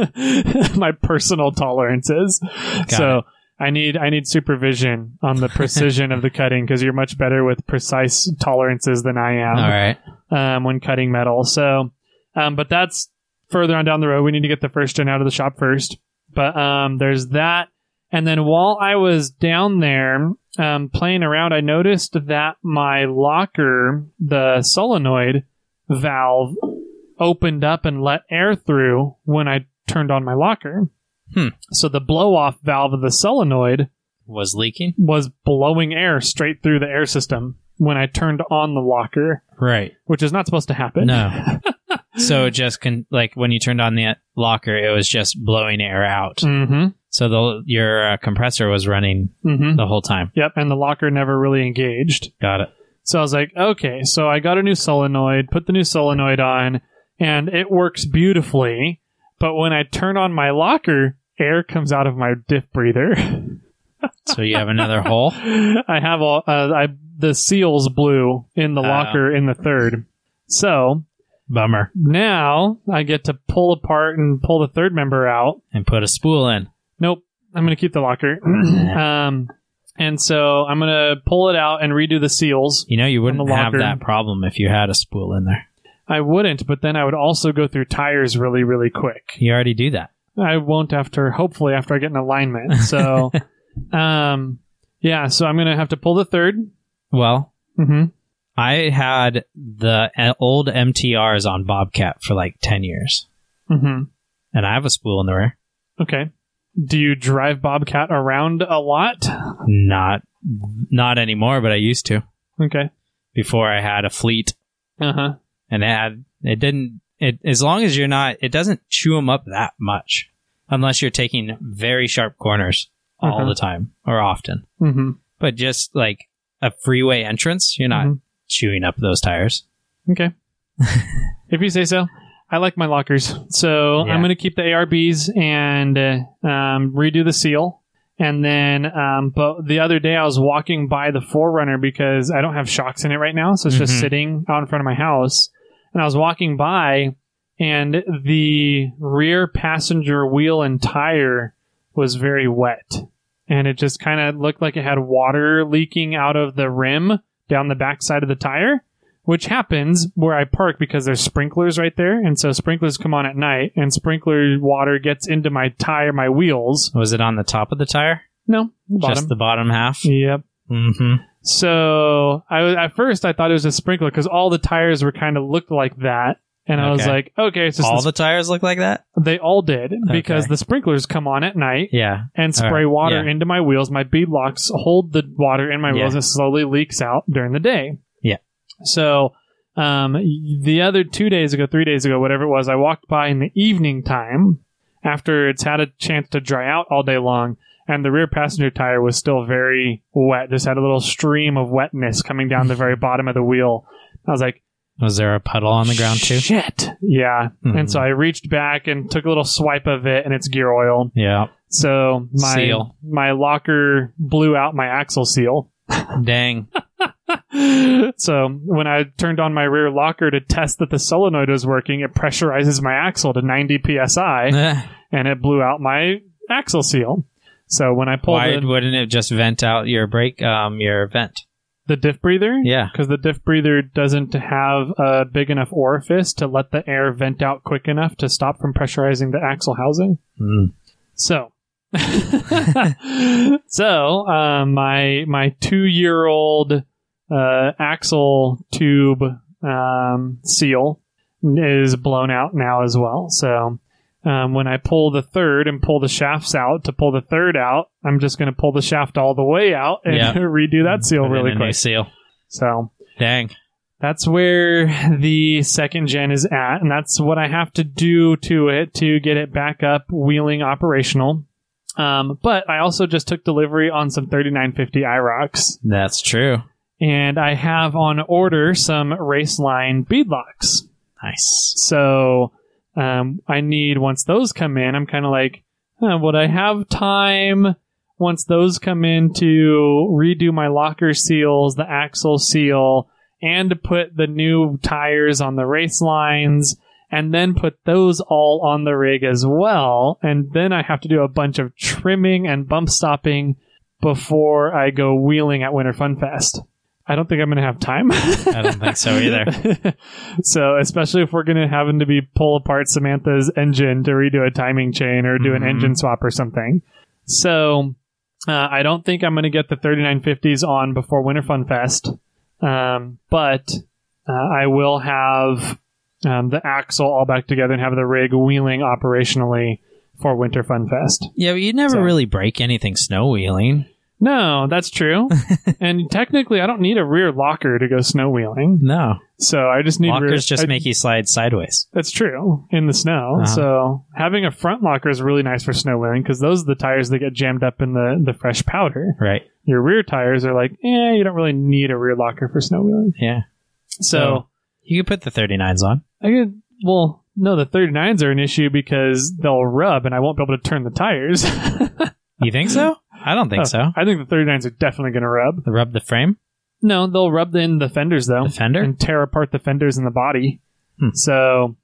my personal tolerances. Got so it. I need, I need supervision on the precision of the cutting because you're much better with precise tolerances than I am All right. um, when cutting metal. So, um, but that's further on down the road. We need to get the first gen out of the shop first. But um, there's that. And then while I was down there um, playing around, I noticed that my locker, the solenoid valve, opened up and let air through when I turned on my locker. Hmm. So the blow-off valve of the solenoid Was leaking? was blowing air straight through the air system when I turned on the locker, Right. which is not supposed to happen. No. So it just can, like, when you turned on the locker, it was just blowing air out. Mm-hmm. So the your uh, compressor was running Mm-hmm. the whole time. Yep, and the locker never really engaged. Got it. So I was like, okay, so I got a new solenoid, put the new solenoid on, and it works beautifully. But when I turn on my locker, air comes out of my diff breather. So you have another hole? I have all, uh, I the seals blew in the Oh. locker in the third. So Bummer. now I get to pull apart and pull the third member out. And put a spool in. Nope, I'm going to keep the locker. um, and so I'm going to pull it out and redo the seals. You know, you wouldn't the have locker. that problem if you had a spool in there. I wouldn't, but then I would also go through tires really, really quick. You already do that. I won't after, hopefully after I get an alignment. So, um, yeah, so I'm going to have to pull the third. Well, Mm-hmm. I had the uh, old M T Rs on Bobcat for like ten years. Mm-hmm. And I have a spool in the rear. Okay. Do you drive Bobcat around a lot? Not not anymore, but I used to. Okay. Before I had a fleet. Uh-huh. And it had, it didn't, it, as long as you're not, it doesn't chew them up that much. Unless you're taking very sharp corners all Uh-huh. the time or often. Mm-hmm. But just like a freeway entrance, you're not Mhm. chewing up those tires. Okay. If you say so. I like my lockers. So Yeah. I'm going to keep the A R Bs and uh, um, redo the seal. And then, um, but the other day I was walking by the four runner because I don't have shocks in it right now. So it's just Mhm. sitting out in front of my house. And I was walking by and the rear passenger wheel and tire was very wet. And it just kind of looked like it had water leaking out of the rim down the backside of the tire, which happens where I park because there's sprinklers right there. And so sprinklers come on at night and sprinkler water gets into my tire, my wheels. Was it on the top of the tire? No, the bottom. Just the bottom half? Yep. Mm-hmm. So I was, at first I thought it was a sprinkler because all the tires were kind of looked like that. And I was Okay. like, okay, it's just All this- the tires look like that? they all did because Okay. the sprinklers come on at night Yeah. and spray All right, water yeah. into my wheels. My bead locks hold the water in my Yeah. wheels and it slowly leaks out during the day. Yeah. So um, the other two days ago, three days ago, whatever it was, I walked by in the evening time after it's had a chance to dry out all day long, and the rear passenger tire was still very wet. Just had a little stream of wetness coming down the very bottom of the wheel. I was like, Was there a puddle on the ground too? shit. Yeah. Mhm. And so I reached back and took a little swipe of it, and it's gear oil. Yeah. So my Seal. my locker blew out my axle seal. Dang. So when I turned on my rear locker to test that the solenoid was working, it pressurizes my axle to ninety P S I, Eh, and it blew out my axle seal. So when I pulled Why the, wouldn't it just vent out your brake, um, your vent? the diff breather, Yeah. because the diff breather doesn't have a big enough orifice to let the air vent out quick enough to stop from pressurizing the axle housing. Mm. So, so um, my my two year old uh, axle tube um, seal is blown out now as well. So um, when I pull the third and pull the shafts out to pull the third out, I'm just going to pull the shaft all the way out and Yep. redo that seal Put in really a new quick. seal. So Dang. that's where the second gen is at, and that's what I have to do to it to get it back up wheeling operational. Um, but I also just took delivery on some thirty-nine fifty I ROCs, That's true. and I have on order some Raceline beadlocks. Nice. So um, I need, once those come in, I'm kind of like, huh, would I have time once those come in to redo my locker seals, the axle seal, and to put the new tires on the race lines, and then put those all on the rig as well. And then I have to do a bunch of trimming and bump stopping before I go wheeling at Winter Fun Fest. I don't think I'm going to have time. I don't think so either. So, especially if we're going to having to be pull apart Samantha's engine to redo a timing chain or do Mhm. an engine swap or something. So, uh, I don't think I'm going to get the thirty-nine fifties on before Winter Fun Fest. Um, but uh, I will have um, the axle all back together and have the rig wheeling operationally for Winter Fun Fest. Yeah, but you never So- really break anything snow wheeling. No, that's true. And technically, I don't need a rear locker to go snow wheeling. No. So I just need rear, Lockers just I- make you slide sideways. That's true in the snow. Uh-huh. So having a front locker is really nice for snow wheeling because those are the tires that get jammed up in the, the fresh powder. Right. Your rear tires are like, eh, you don't really need a rear locker for snow wheeling. Yeah. So You could put the thirty-nines on. I could, well, no, the thirty-nines are an issue because they'll rub and I won't be able to turn the tires. You think so? I don't think Oh, so. I think the thirty-nines are definitely going to rub. Rub the frame? No, they'll rub in the fenders though. The fender? And tear apart the fenders and the body. Hmm. So,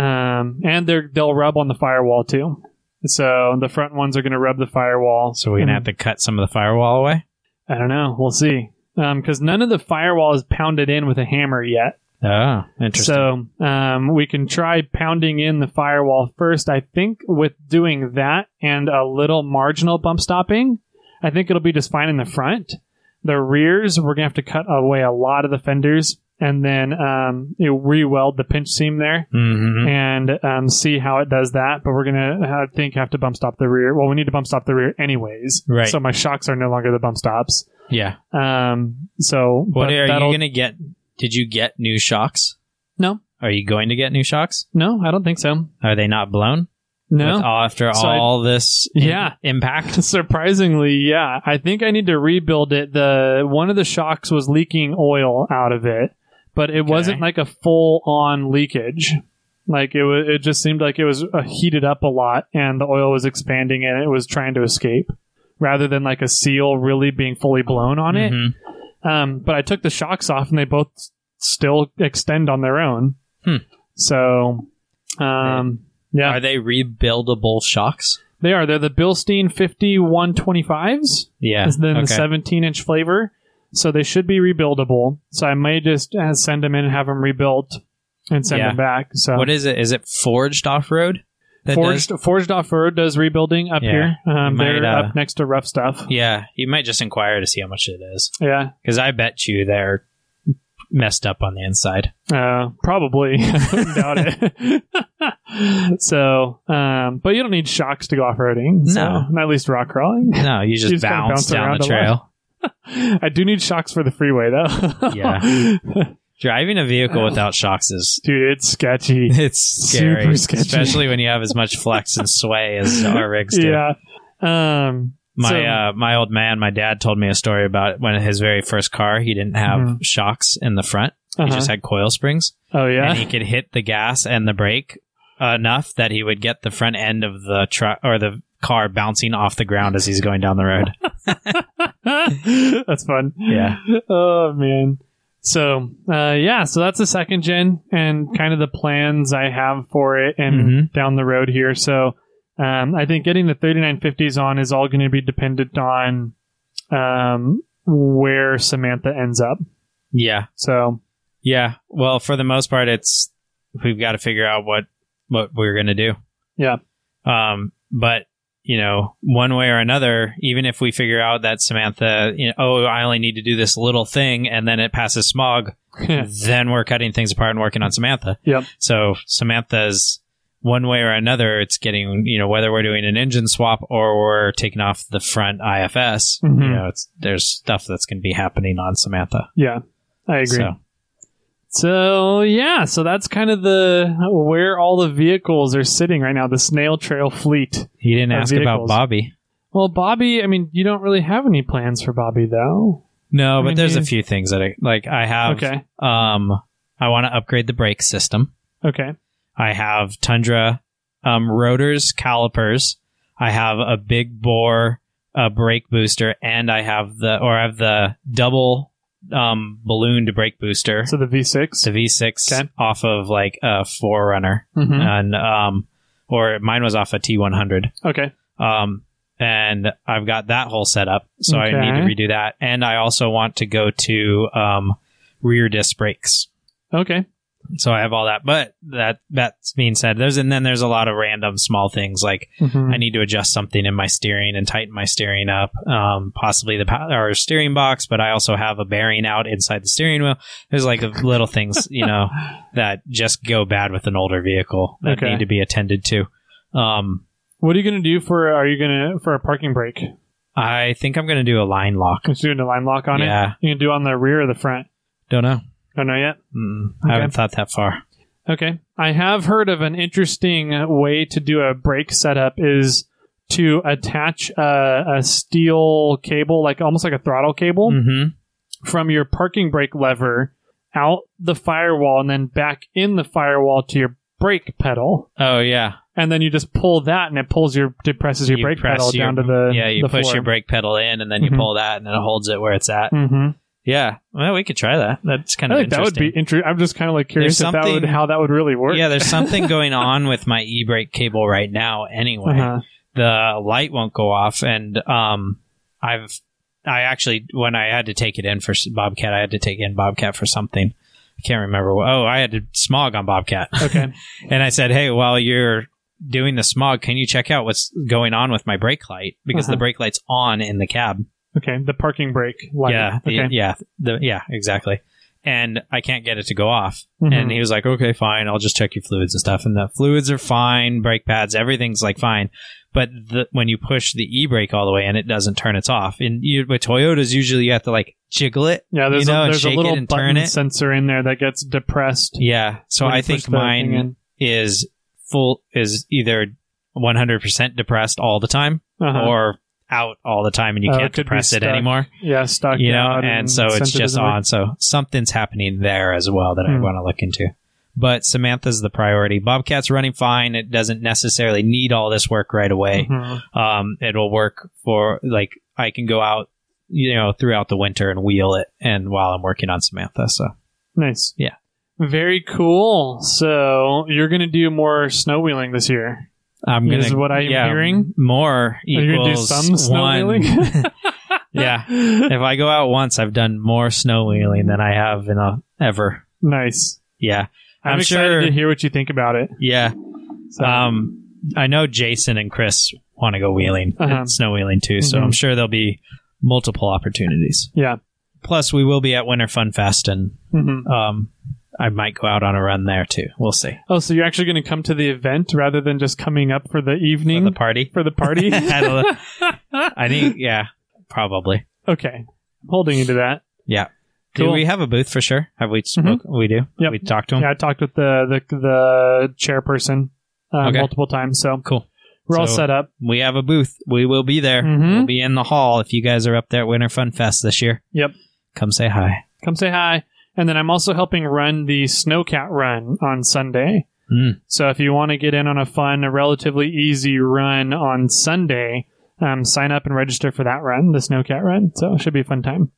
um, and they're, they'll rub on the firewall too. So the front ones are going to rub the firewall. So we're going to have to cut some of the firewall away? I don't know. We'll see. Um, cause none of the firewall is pounded in with a hammer yet. Oh, interesting. So, um, we can try pounding in the firewall first. I think with doing that and a little marginal bump stopping, I think it'll be just fine in the front. The rears, we're going to have to cut away a lot of the fenders and then, um, you know, re-weld the pinch seam there Mm-hmm. and, um, see how it does that. But we're going to, I think, have to bump stop the rear. Well, we need to bump stop the rear anyways. Right. So my shocks are no longer the bump stops. Yeah. Um, so, What but are you that'll- going to get? Did you get new shocks? No, Are you going to get new shocks? no, I don't think so. Are they not blown? No. With all, after So I- all this im- Yeah. impact? Surprisingly, yeah. I think I need to rebuild it. The one of the shocks was leaking oil out of it, but it wasn't like a full on leakage. Like it was, it just seemed like it was uh, heated up a lot and the oil was expanding and it was trying to escape rather than like a seal really being fully blown on it. Mhm. Um, but I took the shocks off and they both s- still extend on their own. Hmm. So, um, yeah, Are they rebuildable shocks? they are. They're the Bilstein fifty-one twenty-fives. Yeah. Is then okay. the seventeen inch flavor. So they should be rebuildable. So I may just uh, send them in and have them rebuilt and send Yeah. them back. So What is it? Is it forged off-road? that Forged does- Forged Off Road does rebuilding up Yeah. here. Um, You might, they're uh, up next to Rough Stuff. Yeah. You might just inquire to see how much it is. Yeah. Because I bet you they're messed up on the inside. Uh, probably. I wouldn't doubt it. So, um, but you don't need shocks to go off-roading. So, No. not at least rock crawling. No, you just, You just kinda bounce bounce down around the a trail. I do need shocks for the freeway, though. Yeah. Driving a vehicle without shocks is Dude, it's sketchy. it's scary, Super sketchy. especially when you have as much flex and sway as our rigs do. Yeah. Um, My so- uh, my old man, my dad told me a story about when his very first car, he didn't have Mhm. shocks in the front. He Uh-huh. just had coil springs, Oh, yeah. and he could hit the gas and the brake enough that he would get the front end of the truck or the car bouncing off the ground as he's going down the road. That's fun. Yeah. Oh, man. So, uh, yeah, so that's the second gen and kind of the plans I have for it and Mhm. down the road here. So, um, I think getting the thirty-nine fifties on is all going to be dependent on um, where Samantha ends up. Yeah. So, Yeah. Well, for the most part, it's we've got to figure out what what we're going to do. yeah. Um, but you know, one way or another, even if we figure out that Samantha, you know, oh, I only need to do this little thing, and then it passes smog, then we're cutting things apart and working on Samantha. Yep. So Samantha's one way or another, it's getting, you know, whether we're doing an engine swap or we're taking off the front I F S, Mhm. you know, it's there's stuff that's going to be happening on Samantha. Yeah, I agree. So, So yeah, so that's kind of the where all the vehicles are sitting right now, the snail trail fleet. he didn't Of ask about vehicles. Bobby. Well, Bobby, I mean, you don't really have any plans for Bobby though. No, I but mean, there's a he's- few things that I like. I have, Okay. um, I want to upgrade the brake system. Okay. I have Tundra um, rotors, calipers. I have a big bore uh, brake booster, and I have the or I have the double um, ballooned brake booster, So the V six. the V six Okay. off of like a Forerunner, Mhm. and um, or mine was off a T one hundred. Okay. Um, and I've got that whole setup, so I need to Okay. redo that. And I also want to go to um, rear disc brakes. Okay. So I have all that. But that that's being said, there's and then there's a lot of random small things like Mhm. I need to adjust something in my steering and tighten my steering up, um, possibly the power steering box. But I also have a bearing out inside the steering wheel. There's like little things, you know, that just go bad with an older vehicle that Okay. need to be attended to. Um, What are you going to do for? Are you going to for a parking brake? I think I'm going to do a line lock. Just doing a line lock on it. Yeah. You can do it on the rear or the front. Don't know. Don't know yet. Mm, Okay. I haven't thought that far. Okay. I have heard of an interesting way to do a brake setup is to attach a, a steel cable, like almost like a throttle cable, Mm-hmm. from your parking brake lever out the firewall and then back in the firewall to your brake pedal. Oh yeah. And then you just pull that and it pulls your, depresses your You brake press pedal your- down to the yeah. You the push floor. your brake pedal in, and then you Mhm. pull that, and then it holds it where it's at. Mm-hmm. Yeah. Well, we could try that. That's kind I of think that would interesting. be interesting. I'm just kind of like curious There's if that would, something- how that would really work. Yeah, there's something going on with my e-brake cable right now. Anyway, Uh-huh. the light won't go off, and um, I've I actually when I had to take it in for s- Bobcat, I had to take in Bobcat for something. I can't remember. What, oh, I had to smog on Bobcat. Okay. And I said, hey, while you're doing the smog, can you check out what's going on with my brake light? Because Uh-huh. the brake light's on in the cab. Okay. The parking brake light. Yeah. the- Okay. yeah. The, yeah, exactly. And I can't get it to go off. Mhm. And he was like, okay, fine. I'll just check your fluids and stuff. And the fluids are fine. Brake pads, everything's like fine. But the, when you push the e-brake all the way in, it doesn't turn its off. And you, with Toyotas, usually you have to like jiggle it. Yeah, there's you know, a, and there's a shake little it and button turn it. sensor in there that gets depressed. Yeah. So when you I think push the thing mine in. is full, is either one hundred percent depressed all the time Uh-huh. or out all the time and you Oh, it can't could be depress it stuck. anymore. yeah, stuck. You know, out and so it's sensor just doesn't work. on. So something's happening there as well that I Hmm. want to look into. But Samantha's the priority. Bobcat's running fine. It doesn't necessarily need all this work right away. Mhm. Um, it'll work for like I can go out, you know, throughout the winter and wheel it, and while I'm working on Samantha. So Nice. Yeah. Very cool. So you're going to do more snow wheeling this year. I'm gonna. Is what I'm yeah, hearing? More equals Are you going to do some snow one. wheeling? Yeah. If I go out once, I've done more snow wheeling than I have in a ever. Nice. Yeah. I'm, I'm excited sure- to hear what you think about it. Yeah. So, Um, I know Jason and Chris want to go wheeling, Uh-huh. and snow wheeling too. So Mhm. I'm sure there'll be multiple opportunities. yeah. Plus, we will be at Winter Fun Fest, and Mm-hmm. um, I might go out on a run there too. We'll see. Oh, so you're actually going to come to the event rather than just coming up for the evening? For the party? For the party? I don't know. I think, yeah, probably. Okay. I'm holding you to that. Yeah. Cool. Do we have a booth for sure? Have we spoke? We do? Yep. We talked to him? Yeah, I talked with the the, the chairperson uh, Okay. multiple times, so Cool. we're all So- set up. We have a booth. We will be there. Mhm. We'll be in the hall if you guys are up there at Winter Fun Fest this year. Yep. Come say hi. Come say hi. And then I'm also helping run the Snowcat Run on Sunday. Mm. So if you want to get in on a fun, a relatively easy run on Sunday, um, sign up and register for that run, the Snowcat Run. So it should be a fun time.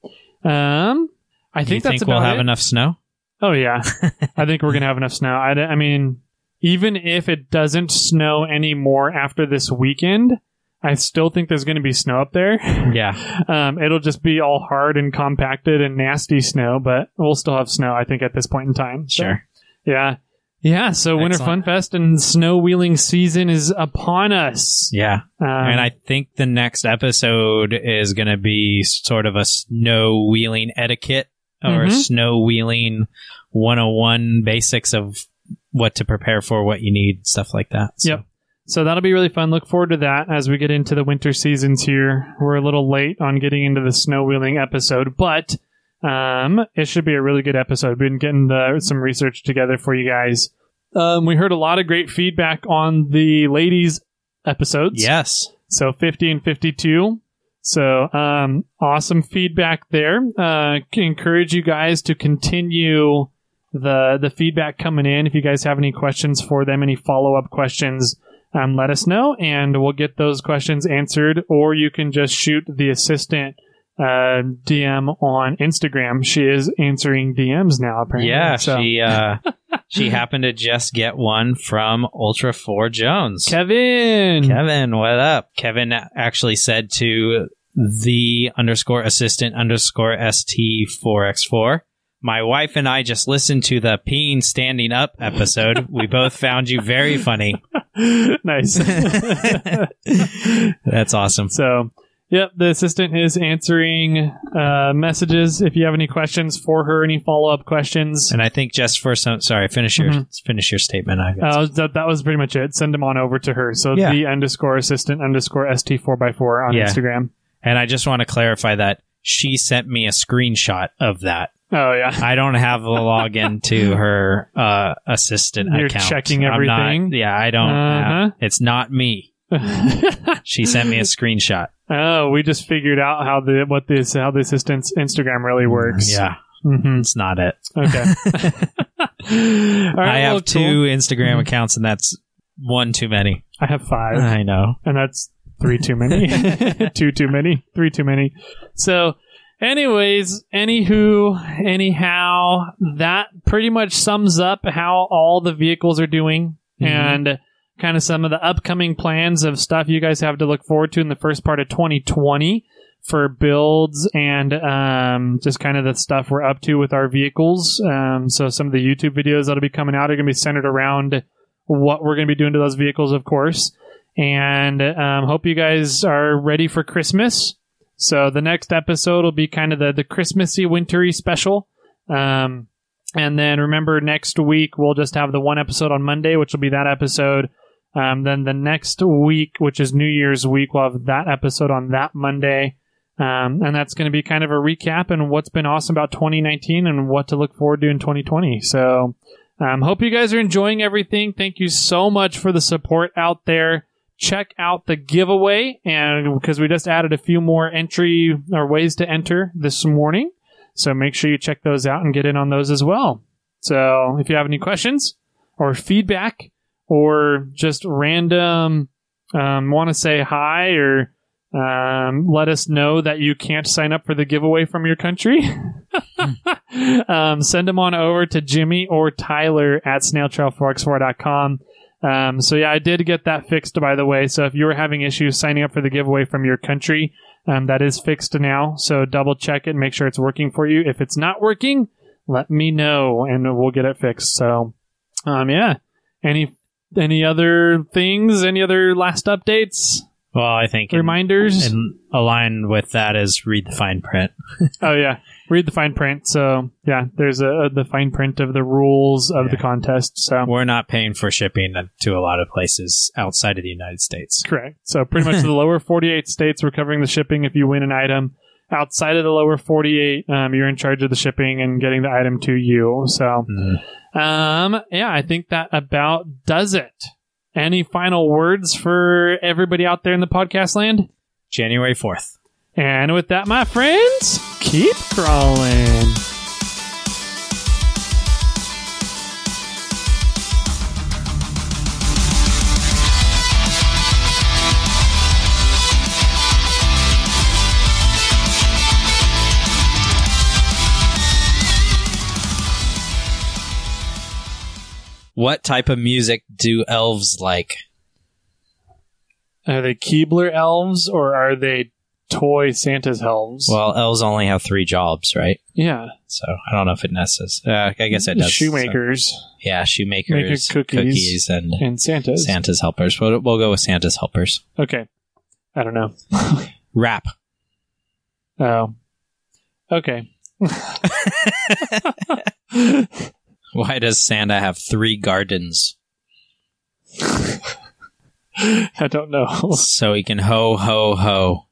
Um, I Do think you that's think about we'll have it. enough snow? Oh, yeah. I think we're going to have enough snow. I, d- I mean, even if it doesn't snow anymore after this weekend, I still think there's going to be snow up there. Yeah. Um, it'll just be all hard and compacted and nasty snow, but we'll still have snow, I think, at this point in time. So, Sure. yeah. Yeah, so Winter Excellent. Fun Fest and snow wheeling season is upon us. Yeah. Um, And I think the next episode is going to be sort of a snow wheeling etiquette or Mhm. snow wheeling one oh one basics of what to prepare for, what you need, stuff like that. So, Yep. So that'll be really fun. Look forward to that as we get into the winter seasons here. We're a little late on getting into the snow wheeling episode, but um, it should be a really good episode. We've been getting the, some research together for you guys. Um, we heard a lot of great feedback on the ladies episodes. Yes. So fifty and fifty-two. So um, awesome feedback there. Uh, can encourage you guys to continue the the feedback coming in. If you guys have any questions for them, any follow up questions, um, let us know, and we'll get those questions answered. Or you can just shoot the assistant uh, D M on Instagram. She is answering D Ms now, apparently. Yeah, So, she uh, she happened to just get one from Ultra four Jones. Kevin. Kevin, what up? Kevin actually said to the underscore assistant underscore st four x four. My wife and I just listened to the peeing standing up episode. We both found you very funny. Nice. That's awesome. So, yep, the assistant is answering uh, messages. If you have any questions for her, any follow up questions, And I think just for some, sorry, finish your Mhm. finish your statement. I guess. uh, that, that was pretty much it. Send them on over to her. So, Yeah. the underscore assistant underscore S T four by four on Yeah. Instagram. And I just want to clarify that she sent me a screenshot of that. Oh, yeah. I don't have a login to her uh, assistant You're account. checking I'm not- everything? yeah, I don't. Uh-huh. have- it's not me. She sent me a screenshot. Oh, we just figured out how the what this how the assistant's Instagram really works. Yeah, hmm it's not it. Okay. All right, I have well, two cool. Instagram Mhm. accounts, and that's one too many. I have five. I know. And that's three too many. Two too many. Three too many. So, anyways, anywho, anyhow, that pretty much sums up how all the vehicles are doing Mhm. and kind of some of the upcoming plans of stuff you guys have to look forward to in the first part of twenty twenty for builds and um, just kind of the stuff we're up to with our vehicles. Um, so some of the YouTube videos that'll be coming out are going to be centered around what we're going to be doing to those vehicles, of course. And um, hope you guys are ready for Christmas. So the next episode will be kind of the, the Christmassy, wintry special. Um, and then remember, next week we'll just have the one episode on Monday, which will be that episode. Um, then the next week, which is New Year's week, we'll have that episode on that Monday. Um, and that's going to be kind of a recap and what's been awesome about twenty nineteen and what to look forward to in twenty twenty. So um, hope you guys are enjoying everything. Thank you so much for the support out there. Check out the giveaway, and because we just added a few more entry or ways to enter this morning. So make sure you check those out and get in on those as well. So if you have any questions or feedback or just random um, want to say hi or um, let us know that you can't sign up for the giveaway from your country, um, send them on over to Jimmy or Tyler at snail trail four x four dot com. Um, so yeah, I did get that fixed, by the way. So if you were having issues signing up for the giveaway from your country, um, that is fixed now. So double check it and make sure it's working for you. If it's not working, let me know and we'll get it fixed. So, um, yeah. Any, any other things? Any other last updates? Well, I think in, Reminders? in aligned with that is read the fine print. Oh yeah. read the fine print. So yeah, there's a, the fine print of the rules of Yeah. the contest. So We're not paying for shipping to a lot of places outside of the United States. correct. So pretty much the lower forty-eight states, we're covering the shipping if you win an item. Outside of the lower forty-eight, um, you're in charge of the shipping and getting the item to you. So, Mm. um, yeah, I think that about does it. Any final words for everybody out there in the podcast land? January fourth. And with that, my friends, keep crawling. What type of music do elves like? Are they Keebler elves or are they toy Santa's elves? Well, elves only have three jobs, right? yeah. So I don't know if it necessarily. Uh, I guess it does. Shoemakers So, yeah, shoemakers, Maker cookies. cookies, and and Santa's. Santa's helpers. We'll, we'll go with Santa's helpers. Okay. I don't know. Rap. Oh. Okay. Why does Santa have three gardens? I don't know. So he can ho, ho, ho.